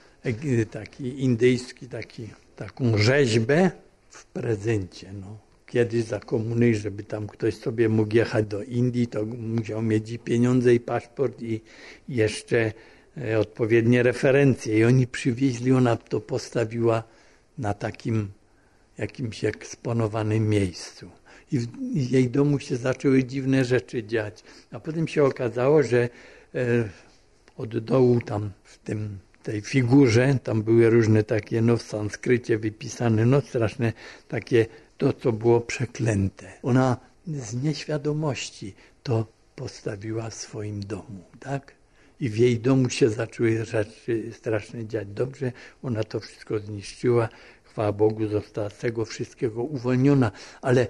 taki indyjski, taki, taką rzeźbę w prezencie. No. Kiedyś za komuny, żeby tam ktoś sobie mógł jechać do Indii, to musiał mieć i pieniądze, i paszport, i jeszcze e, odpowiednie referencje. I oni przywieźli, ona to postawiła na takim jakimś eksponowanym miejscu. I w jej domu się zaczęły dziwne rzeczy dziać. A potem się okazało, że e, od dołu tam w tym tej figurze, tam były różne takie, no w sanskrycie wypisane, no straszne takie, to co było przeklęte. Ona z nieświadomości to postawiła w swoim domu, tak? I w jej domu się zaczęły rzeczy straszne dziać. Dobrze, ona to wszystko zniszczyła, chwała Bogu, została z tego wszystkiego uwolniona, ale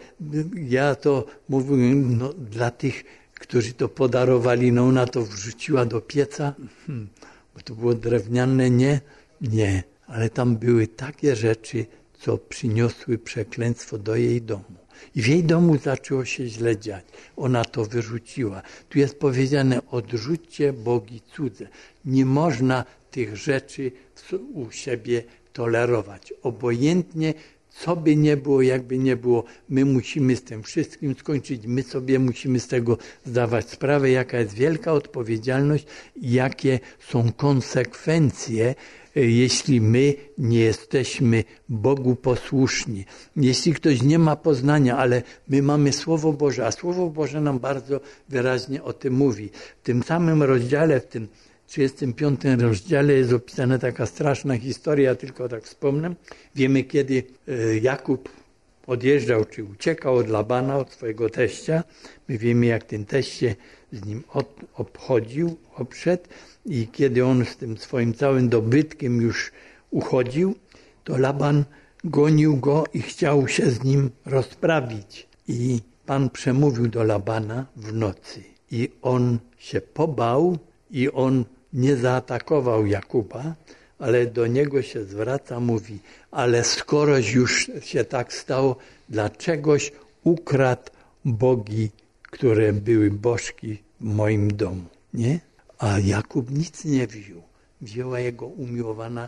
ja to mówię, no, dla tych, którzy to podarowali, no ona to wrzuciła do pieca, hmm. Bo to było drewniane, nie? Nie. Ale tam były takie rzeczy, co przyniosły przekleństwo do jej domu. I w jej domu zaczęło się źle dziać. Ona to wyrzuciła. Tu jest powiedziane: odrzućcie bogi cudze. Nie można tych rzeczy u siebie tolerować. Obojętnie, co by nie było, jakby nie było, my musimy z tym wszystkim skończyć. My sobie musimy z tego zdawać sprawę, jaka jest wielka odpowiedzialność i jakie są konsekwencje, jeśli my nie jesteśmy Bogu posłuszni. Jeśli ktoś nie ma poznania, ale my mamy Słowo Boże, a Słowo Boże nam bardzo wyraźnie o tym mówi. W tym samym rozdziale, w tym trzydziestym piątym rozdziale jest opisana taka straszna historia, tylko tak wspomnę. Wiemy, kiedy Jakub odjeżdżał, czy uciekał od Labana, od swojego teścia. My wiemy, jak ten teść się z nim obchodził, obszedł, i kiedy on z tym swoim całym dobytkiem już uchodził, to Laban gonił go i chciał się z nim rozprawić. I Pan przemówił do Labana w nocy i on się pobał i on nie zaatakował Jakuba, ale do niego się zwraca, mówi: ale skoroś już się tak stało, dlaczegoś ukradł bogi, które były bożki w moim domu, nie? A Jakub nic nie wziął. Wzięła jego umiłowana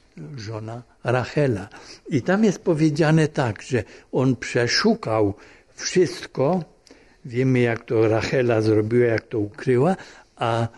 żona Rachela. I tam jest powiedziane tak, że on przeszukał wszystko. Wiemy, jak to Rachela zrobiła, jak to ukryła, a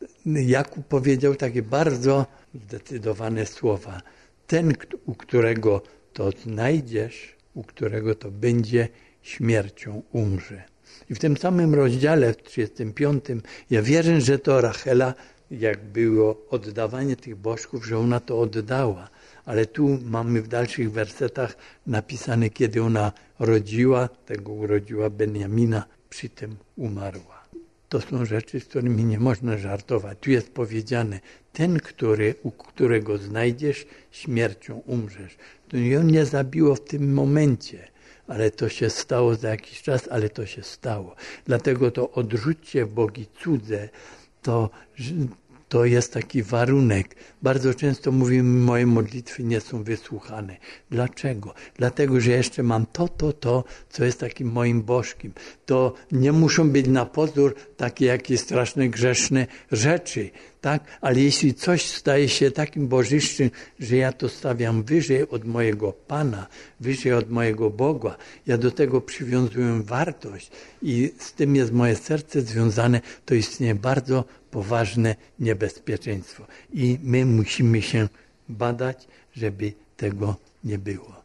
Jakub powiedział takie bardzo zdecydowane słowa: ten, u którego to znajdziesz, u którego to będzie, śmiercią umrze. I w tym samym rozdziale, w trzydziestym piątym, ja wierzę, że to Rachela, jak było oddawanie tych bożków, że ona to oddała. Ale tu mamy w dalszych wersetach napisane, kiedy ona rodziła, tego urodziła Benjamina, przy tym umarła. To są rzeczy, z którymi nie można żartować. Tu jest powiedziane: ten, który, u którego znajdziesz, śmiercią umrzesz. To ją nie zabiło w tym momencie, ale to się stało za jakiś czas, ale to się stało. Dlatego to odrzućcie bogi cudze, to, to jest taki warunek. Bardzo często mówimy, moje modlitwy nie są wysłuchane. Dlaczego? Dlatego, że jeszcze mam to, to, to, co jest takim moim bożkim. To nie muszą być na pozór takie jakieś straszne, grzeszne rzeczy, tak? Ale jeśli coś staje się takim bożyszczym, że ja to stawiam wyżej od mojego Pana, wyżej od mojego Boga, ja do tego przywiązuję wartość i z tym jest moje serce związane, to istnieje bardzo poważne niebezpieczeństwo. I my musimy się badać, żeby tego nie było.